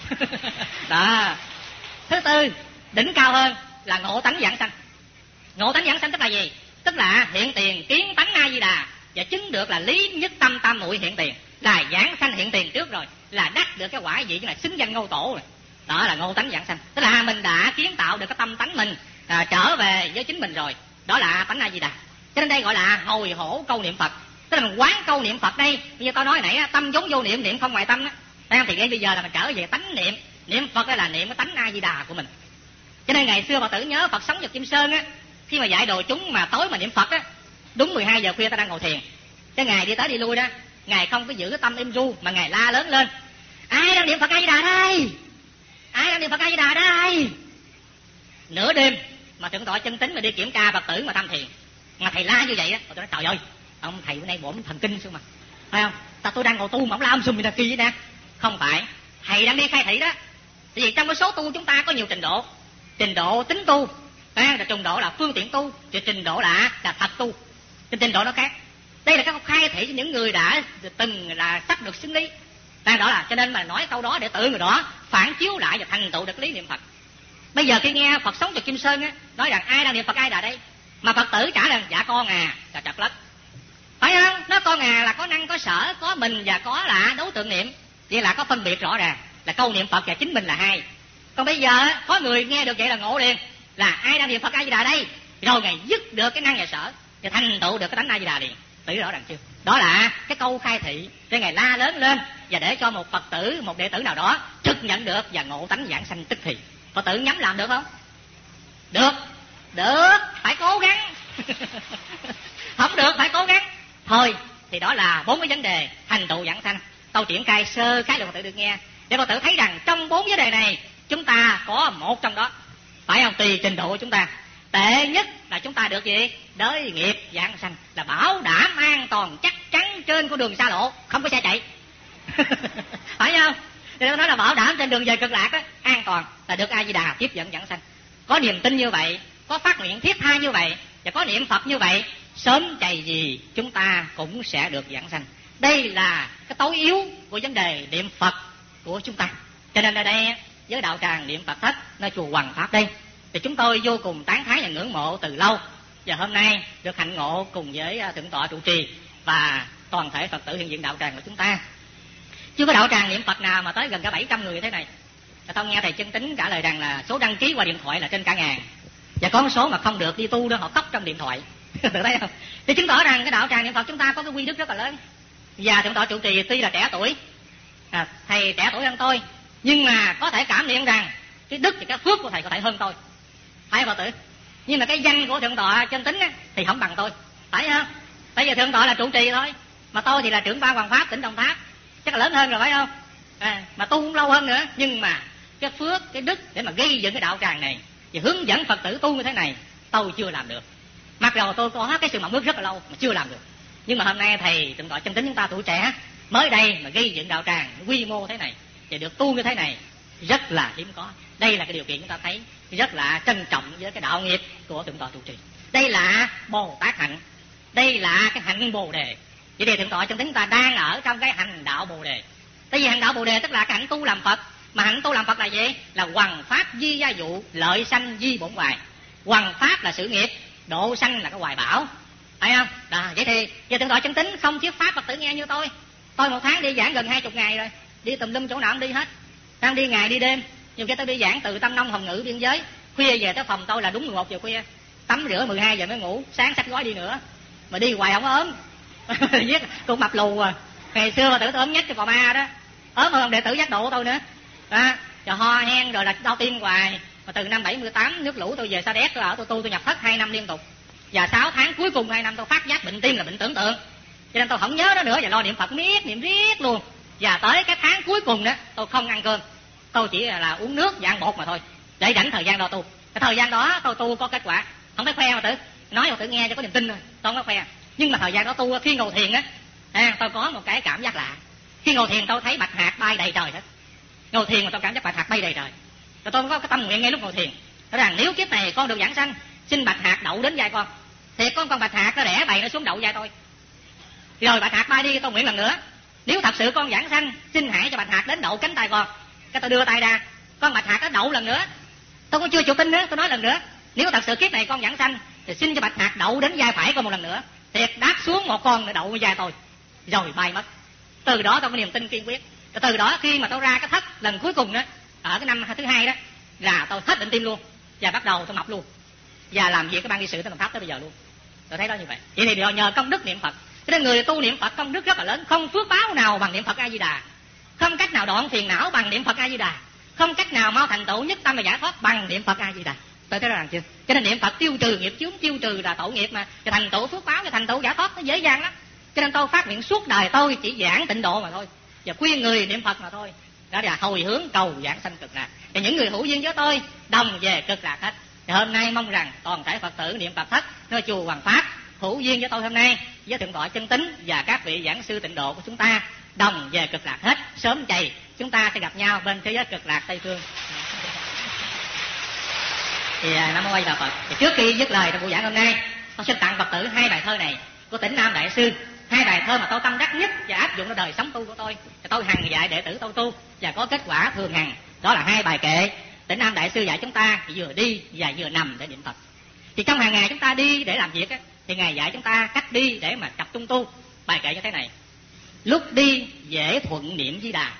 Đó. Thứ tư, đỉnh cao hơn là ngộ tánh giảng sanh. Ngộ tánh giảng sanh tức là gì? Tức là hiện tiền kiến tánh A Di Đà và chứng được là lý nhất tâm tam muội hiện tiền, là giảng sanh hiện tiền trước rồi, là đắc được cái quả vị là xứng danh ngô tổ rồi. Đó là ngộ tánh giảng sanh. Tức là mình đã kiến tạo được cái tâm tánh mình à, trở về với chính mình rồi. Đó là tánh A Di Đà. Cho nên đây gọi là hồi hổ câu niệm Phật. Tức là mình quán câu niệm Phật đây. Bây giờ tao nói nãy tâm vốn vô niệm, niệm không ngoài tâm á. Thì ngay bây giờ là mình trở về tánh niệm. Niệm Phật là niệm cái tánh A Di Đà của mình. Cho nên ngày xưa Phật tử nhớ Phật sống vào Kim Sơn á, khi mà dạy đồ chúng mà tối mà niệm Phật á, đúng mười hai giờ khuya ta đang ngồi thiền. Cái ngày đi tới đi lui đó, ngài không có giữ cái tâm im ru mà ngài la lớn lên: ai đang niệm Phật A Di Đà đây? Ai đang niệm Phật A Di Đà đây? Nửa đêm mà thượng tọa Chân Tín mà đi kiểm tra Phật tử mà tham thiền, mà thầy la như vậy á, tôi nói trời ơi, ông thầy bữa nay bổn thần kinh sao mà, phải không? Ta tôi đang ngồi tu mà ông la âm sùm gì là kỳ vậy nè? Không phải, thầy đang đi khai thị đó. Tại vì trong cái số tu chúng ta có nhiều trình độ, trình độ tính tu, à, là trình độ là phương tiện tu, trình độ là là thật tu, trên trình độ nó khác. Đây là cái khai thị cho những người đã từng là sắp được xứng lý. Đó là cho nên mà nói câu đó để tự người đó phản chiếu lại và thành tựu được lý niệm Phật. Bây giờ khi nghe Phật sống từ Kim Sơn á, nói rằng ai đang niệm Phật ai là đây, mà Phật tử trả lời dạ con à, là trật lất, phải không? Nó con à là có năng có sở, có mình và có là đối tượng niệm, vậy là có phân biệt rõ ràng là câu niệm Phật và chính mình là hai. Còn bây giờ có người nghe được vậy là ngộ liền, là ai đang niệm Phật A Di Đà đây, rồi ngày dứt được cái năng và sở và thành tựu được cái tánh A Di Đà liền. Tự rõ ràng chưa? Đó là cái câu khai thị để ngày la lớn lên và để cho một Phật tử, một đệ tử nào đó trực nhận được và ngộ tánh giảng sanh tức thì. Phật tử nhắm làm được không? Được, được, phải cố gắng. Không được phải cố gắng. Thôi thì đó là bốn cái vấn đề thành tựu giảng sanh. Tôi triển khai sơ cái để Phật tử được nghe, để Phật tử thấy rằng trong bốn vấn đề này chúng ta có một trong đó, phải không? Tùy trình độ của chúng ta. Tệ nhất là chúng ta được gì? Đới nghiệp giảng sanh, là bảo đảm an toàn chắc chắn trên con đường xa lộ, không có xe chạy. Phải không? Thì tôi nói là bảo đảm trên đường về cực lạc đó, an toàn là được A Di Đà tiếp dẫn giảng sanh. Có niềm tin như vậy, có phát nguyện thiết tha như vậy và có niệm Phật như vậy, sớm chày gì chúng ta cũng sẽ được giảng sanh. Đây là cái tối yếu của vấn đề niệm Phật của chúng ta. Cho nên ở đây với đạo tràng niệm Phật thất nơi chùa Hoằng Pháp đây thì chúng tôi vô cùng tán thán và ngưỡng mộ từ lâu, và hôm nay được hạnh ngộ cùng với thượng tọa trụ trì và toàn thể Phật tử hiện diện đạo tràng của chúng ta. Chưa có đạo tràng niệm Phật nào mà tới gần cả bảy trăm người như thế này. Tôi nghe thầy Chân Tín trả lời rằng là số đăng ký qua điện thoại là trên cả ngàn, và có một số mà không được đi tu đó, họ khóc trong điện thoại. Được thấy không? Thì chứng tỏ rằng cái đạo tràng niệm Phật chúng ta có cái quy đức rất là lớn. Và thượng tọa trụ trì tuy là trẻ tuổi, à, thầy trẻ tuổi hơn tôi, nhưng mà có thể cảm nhận rằng cái đức và cái phước của thầy có thể hơn tôi, phải không Phật tử? Nhưng mà cái danh của thượng tọa Chân Tín á, thì không bằng tôi, phải không? Tại vì thượng tọa là trụ trì thôi, mà tôi thì là trưởng ban Hoằng Pháp tỉnh Đồng Tháp, chắc là lớn hơn rồi phải không? À, mà tu cũng lâu hơn nữa, nhưng mà cái phước, cái đức để mà gây dựng cái đạo tràng này và hướng dẫn Phật tử tu như thế này, tôi chưa làm được. Mặc dù tôi có cái sự mộng ước rất là lâu mà chưa làm được. Nhưng mà hôm nay thầy thượng tọa Chân Tín chúng ta tuổi trẻ mới đây mà gây dựng đạo tràng quy mô thế này và được tu như thế này rất là hiếm có. Đây là cái điều kiện chúng ta thấy rất là trân trọng với cái đạo nghiệp của thượng tọa trụ trì. Đây là Bồ Tát hạnh, đây là cái hạnh Bồ đề. Vậy thì thượng tọa Chân Tín chúng ta đang ở trong cái hành đạo Bồ đề. Tại vì hành đạo Bồ đề tức là cái hạnh tu làm Phật. Mà hạnh tu làm Phật là gì? Là hoằng pháp di gia dụ, lợi sanh di bổn hoài. Hoằng pháp là sự nghiệp, độ sanh là cái hoài bảo, phải không? Đó, vậy thì giờ thượng tọa Chân Tín không thuyết pháp Phật tử nghe như tôi. Tôi một tháng đi giảng gần hai chục ngày rồi, đi tùm lum chỗ nào cũng đi hết, đang đi ngày đi đêm. Nhưng khi tôi đi giảng từ Tâm Nông Hồng Ngự biên giới, khuya về tới phòng tôi là đúng mười một giờ khuya, tắm rửa mười hai giờ mới ngủ, sáng xách gói đi nữa, mà đi hoài không ốm. Viết cũng mập lù à. Ngày xưa mà tự tôi ốm nhất cái cò ma đó, ốm hơn đệ tử giác độ của tôi nữa. À, rồi ho hen rồi là đau tim hoài. Mà từ năm bảy mươi tám nước lũ tôi về Sa Đéc, tôi ở tôi tu tôi nhập thất hai năm liên tục. Và sáu tháng cuối cùng hai năm tôi phát giác bệnh tim là bệnh tưởng tượng. Cho nên tôi không nhớ nó nữa và lo niệm Phật miết niệm riết luôn. Và tới cái tháng cuối cùng đó tôi không ăn cơm, tôi chỉ là uống nước và ăn bột mà thôi, để rảnh thời gian đó tu. Cái thời gian đó tôi tu có kết quả, không phải khoe mà tự nói mà tự nghe cho có niềm tin thôi, tôi không có khoe. Nhưng mà thời gian đó tu khi ngồi thiền á, à, tôi có một cái cảm giác lạ. Khi ngồi thiền tôi thấy bạch hạt bay đầy trời hết. Ngồi thiền mà tôi cảm giác bạch hạt bay đầy trời. Rồi tôi có cái tâm nguyện ngay lúc ngồi thiền, nói rằng nếu kiếp này con được giảng sanh, xin bạch hạt đậu đến vai con. Thì con con bạch hạt nó đẻ bầy nó xuống đậu vai tôi. Rồi bạch hạt bay đi, tôi nguyện lần nữa. Nếu thật sự con giảng sanh, xin hãy cho bạch hạt đến đậu cánh tay con. Cái tôi đưa tay ra, con bạch hạt nó đậu lần nữa. Tôi cũng chưa chịu tin nữa, tôi nói lần nữa. Nếu thật sự kiếp này con giảng sanh, thì xin cho bạch hạt đậu đến vai phải con một lần nữa. Thiệt đáp xuống một con để đậu vai tôi, rồi bay mất. Từ đó tôi có niềm tin kiên quyết. Từ đó khi mà tôi ra cái thất lần cuối cùng đó, ở cái năm thứ hai đó, là tôi hết bệnh tim luôn và bắt đầu tôi mập luôn và làm việc cái ban đi sự Tân Đồng Tháp tới bây giờ luôn. Tôi thấy đó như vậy. Vậy thì nhờ công đức niệm Phật. Cho nên người tu niệm Phật công đức rất là lớn. Không phước báo nào bằng niệm Phật A Di Đà, không cách nào đoạn phiền não bằng niệm Phật A Di Đà, không cách nào mau thành tựu nhất tâm và giải thoát bằng niệm Phật A Di Đà. Tôi thấy rõ ràng chưa? Cho nên niệm Phật tiêu trừ nghiệp chướng, tiêu trừ là tội nghiệp mà, và thành tựu phước báo và thành tựu giải thoát nó dễ dàng lắm. Cho nên tôi phát nguyện suốt đời tôi chỉ giảng tịnh độ mà thôi, và khuyên người niệm Phật mà thôi. Đó là hồi hướng cầu giảng sanh cực lạc. Và những người hữu duyên với tôi đồng về cực lạc hết. Thì hôm nay mong rằng toàn thể Phật tử niệm Phật thất nơi chùa Hoàng Pháp hữu duyên với tôi hôm nay, với Thượng tọa Chân Tín và các vị giảng sư tịnh độ của chúng ta đồng về cực lạc hết. Sớm chày chúng ta sẽ gặp nhau bên thế giới cực lạc Tây phương. Thì Nam Mô A Di Đà Phật. Thì trước khi dứt lời trong buổi giảng hôm nay, tôi xin tặng Phật tử hai bài thơ này của Tĩnh Nam Đại Sư. Hai bài thơ mà tôi tâm đắc nhất và áp dụng vào đời sống tu của tôi. Thì tôi hằng dạy đệ tử tôi tu và có kết quả thường hằng. Đó là hai bài kệ Tĩnh Nam Đại Sư dạy chúng ta vừa đi và vừa nằm để niệm Phật. Thì trong hàng ngày chúng ta đi để làm việc á, thì Ngài dạy chúng ta cách đi để mà tập trung tu. Bài kệ như thế này: lúc đi dễ thuận niệm Di Đà,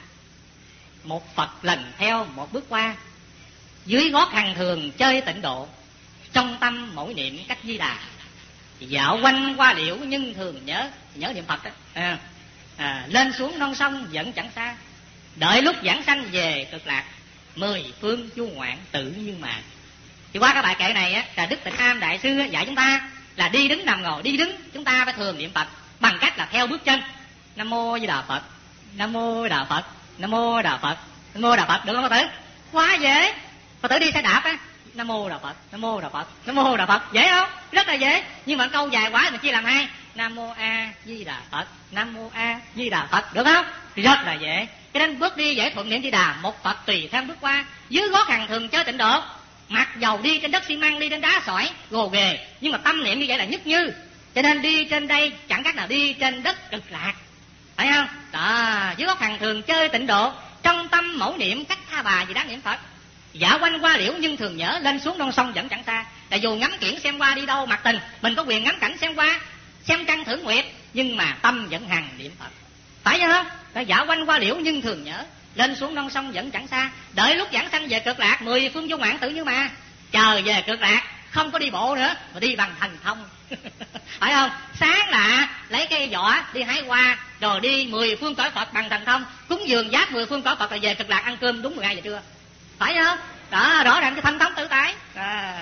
một Phật lần theo một bước qua, dưới gót hằng thường chơi tịnh độ, trong tâm mỗi niệm cách Di Đà. Dạo quanh qua liễu nhưng thường nhớ, nhớ niệm Phật đó. À, à, lên xuống non sông vẫn chẳng xa, đợi lúc giảng sanh về cực lạc, mười phương chu ngoạn tự như mà. Thì qua cái bài kệ này á, là Đức Tịnh Am Đại Sư dạy chúng ta là đi đứng nằm ngồi. Đi đứng chúng ta phải thường niệm Phật bằng cách là theo bước chân. Nam Mô A Di Đà Phật, Nam Mô A Di Đà Phật, Nam Mô A Di Đà Phật, Nam Mô A Di Đà Phật. Được không Phật tử? Quá dễ. Phật tử đi xe đạp á, Nam Mô A Di Đà Phật, Nam Mô A Di Đà Phật, Nam Mô A Di Đà Phật, dễ không? Rất là dễ. Nhưng mà câu dài quá mình chia làm hai: Nam Mô A Di Đà Phật, Nam Mô A Di Đà Phật, được không? Rất là dễ. Cho nên bước đi dễ thuận niệm Di Đà, một Phật tùy theo bước qua, dưới gót hằng thường chơi tịnh độ. Mặc dầu đi trên đất xi măng, đi trên đá sỏi gồ ghề, nhưng mà tâm niệm như vậy là nhất như. Cho nên đi trên đây chẳng khác nào đi trên đất cực lạc, phải không? Đó, dưới gót hằng thường chơi tịnh độ, trong tâm mẫu niệm cách tha bà gì đáng niệm Phật. Dạo quanh qua liễu nhưng thường nhớ, lên xuống non sông vẫn chẳng xa. Là dù ngắm kiển xem qua đi đâu mặc tình, mình có quyền ngắm cảnh xem qua, xem trăng thưởng nguyệt, nhưng mà tâm vẫn hằng niệm Phật, phải không? Là dạo quanh qua liễu nhưng thường nhớ, lên xuống non sông vẫn chẳng xa, đợi lúc giảng sanh về cực lạc, mười phương vô ngoạn tự như mà. Chờ về cực lạc không có đi bộ nữa mà đi bằng thần thông. Phải không? Sáng là lấy cây vỏ đi hái hoa, rồi đi mười phương cõi Phật bằng thần thông, cúng dường giáp mười phương cõi Phật, rồi về cực lạc ăn cơm đúng mười hai giờ trưa, phải không? Đó, rõ ràng cái thanh thống tự tại. À.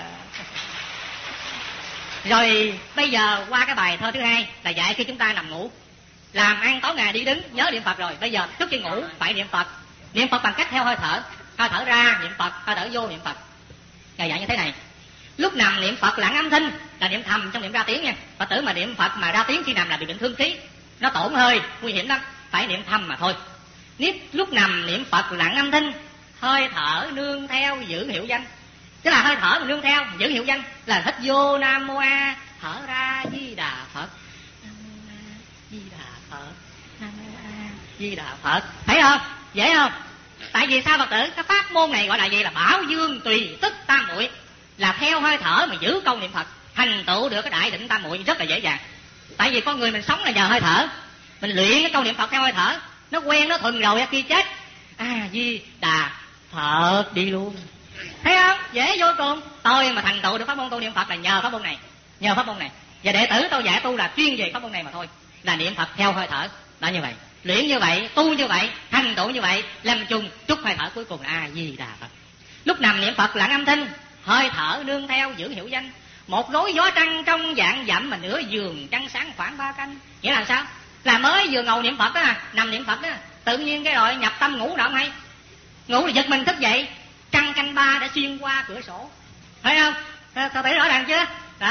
Rồi bây giờ qua cái bài thơ thứ hai là dạy khi chúng ta nằm ngủ, làm ăn tối ngày đi đứng nhớ niệm Phật. Rồi bây giờ trước khi ngủ phải niệm Phật. Niệm Phật bằng cách theo hơi thở, hơi thở ra niệm Phật, hơi thở vô niệm Phật. Ngài dạy như thế này: lúc nằm niệm Phật lặng âm thanh, là niệm thầm trong niệm ra tiếng nha. Phật tử mà niệm Phật mà ra tiếng khi nằm là bị bệnh thương khí, nó tổn hơi, nguy hiểm lắm, phải niệm thầm mà thôi. Nếu lúc nằm niệm Phật lặng âm thanh, hơi thở nương theo giữ hiệu danh. Tức là hơi thở mà nương theo giữ hiệu danh là hít vô Nam Mô A, thở ra Di Đà Phật, Nam Mô A Di Đà Phật, Nam Mô A Di Đà Phật. Thấy không? Dễ không? Tại vì sao Phật tử? Cái pháp môn này gọi là gì? Là bảo dương tùy tức tam muội, là theo hơi thở mà giữ câu niệm Phật, thành tựu được cái đại định tam muội rất là dễ dàng. Tại vì con người mình sống là nhờ hơi thở, mình luyện cái câu niệm Phật theo hơi thở, nó quen nó thuần rồi khi chết A Di Đà Phật đi luôn. Thấy không? Dễ vô cùng. Tôi mà thành tựu được pháp môn tu niệm Phật là nhờ pháp môn này, nhờ pháp môn này. Và đệ tử tôi dạy tu là chuyên về pháp môn này mà thôi, là niệm Phật theo hơi thở. Đó, như vậy, luyện như vậy, tu như vậy, thành tựu như vậy, lâm chung trúc hơi thở cuối cùng là A Di Đà Phật. Lúc nằm niệm Phật lặng âm thanh, hơi thở nương theo giữ hiệu danh. Một lối gió trăng trong dạng dặm mà nửa giường trăng sáng khoảng ba canh. Nghĩa là sao? Là mới vừa ngồi niệm Phật đó, nằm niệm Phật đó, tự nhiên cái rồi nhập tâm ngủ đâu hay. Ngủ thì giật mình thức dậy, trăng canh ba đã xuyên qua cửa sổ, thấy không? Sao thấy rõ ràng chưa?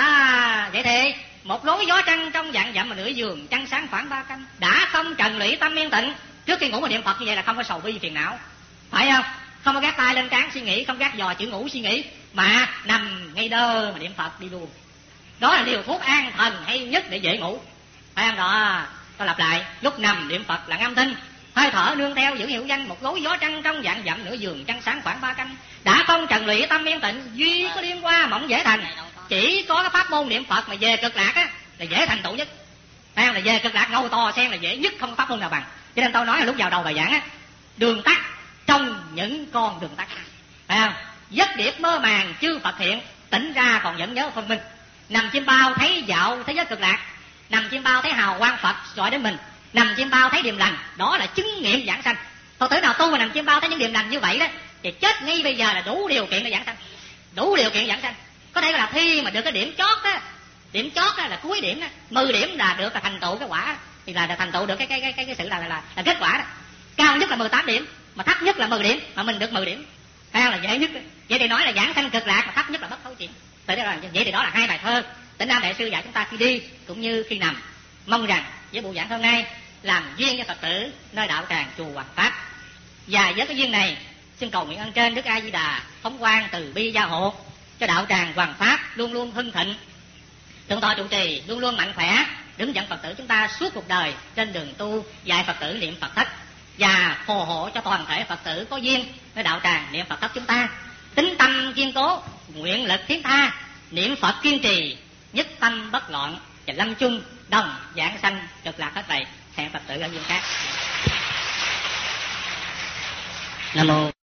Đó, vậy thì một lối gió trăng trong dạng dặm mà nửa giường trăng sáng khoảng ba canh, đã không trần lụy tâm yên tĩnh. Trước khi ngủ mà niệm Phật như vậy là không có sầu bi phiền não, phải không? Không có gác tay lên trán suy nghĩ, không gác giò chữ ngủ suy nghĩ, mà nằm ngay đơ mà niệm Phật đi luôn. Đó là điều thuốc an thần hay nhất để dễ ngủ, phải không? Đó, tôi lặp lại: lúc nằm niệm Phật lặng âm thanh, hơi thở nương theo giữ hiệu danh. Một lối gió trăng trong dạng dặm nửa giường trăng sáng khoảng ba canh, đã không trần lụy tâm yên tĩnh, duy có liên qua mỏng dễ thành. Chỉ có cái pháp môn niệm Phật mà về cực lạc á là dễ thành tựu nhất, phải không? Là về cực lạc ngồi to xem là dễ nhất, không có pháp môn nào bằng. Cho nên tôi nói là lúc vào đầu bài giảng á, đường tắt trong những con đường tắt, phải không? Giấc điệp mơ màng chư Phật hiện, tỉnh ra còn vẫn nhớ phân minh. Nằm chim bao thấy dạo thế giới cực lạc, nằm chim bao thấy hào quang Phật gọi đến mình, nằm chim bao thấy điềm lành, đó là chứng nghiệm giảng sanh. Phật tử nào tu mà nằm chim bao thấy những điềm lành như vậy đó thì chết ngay bây giờ là đủ điều kiện để giảng sanh, đủ điều kiện giảng sanh. Có thể là thi mà được cái điểm chót á, điểm chót á là cuối điểm đó, mười điểm là được là thành tựu cái quả, thì là, là thành tựu được cái cái cái cái, cái sự là, là là là kết quả đó. Cao nhất là mười tám điểm, mà thấp nhất là mười điểm, mà mình được mười điểm. Hay là dễ nhất. Vậy thì nói là giảng sanh cực lạc mà thấp nhất là bất thấu chuyện. Vậy thì đó là hai bài thơ Tịnh Nam Đại Sư dạy chúng ta khi đi cũng như khi nằm. Mong rằng với buổi giảng hôm nay làm duyên cho Phật tử nơi đạo tràng chùa Hoằng Pháp. Và với cái duyên này, xin cầu nguyện ơn trên Đức A Di Đà phóng quang từ bi gia hộ cho đạo tràng Hoằng Pháp luôn luôn hưng thịnh, thượng tọa trụ trì luôn luôn mạnh khỏe, đứng dẫn Phật tử chúng ta suốt cuộc đời trên đường tu dạy Phật tử niệm Phật thất, và phù hộ cho toàn thể Phật tử có duyên với đạo tràng niệm Phật thất chúng ta tính tâm kiên cố, nguyện lực thiết tha, niệm Phật kiên trì, nhất tâm bất loạn và lâm chung đồng giảng sanh cực lạc hết thầy. Hẹn Phật tử ở duyên khác. Nam mô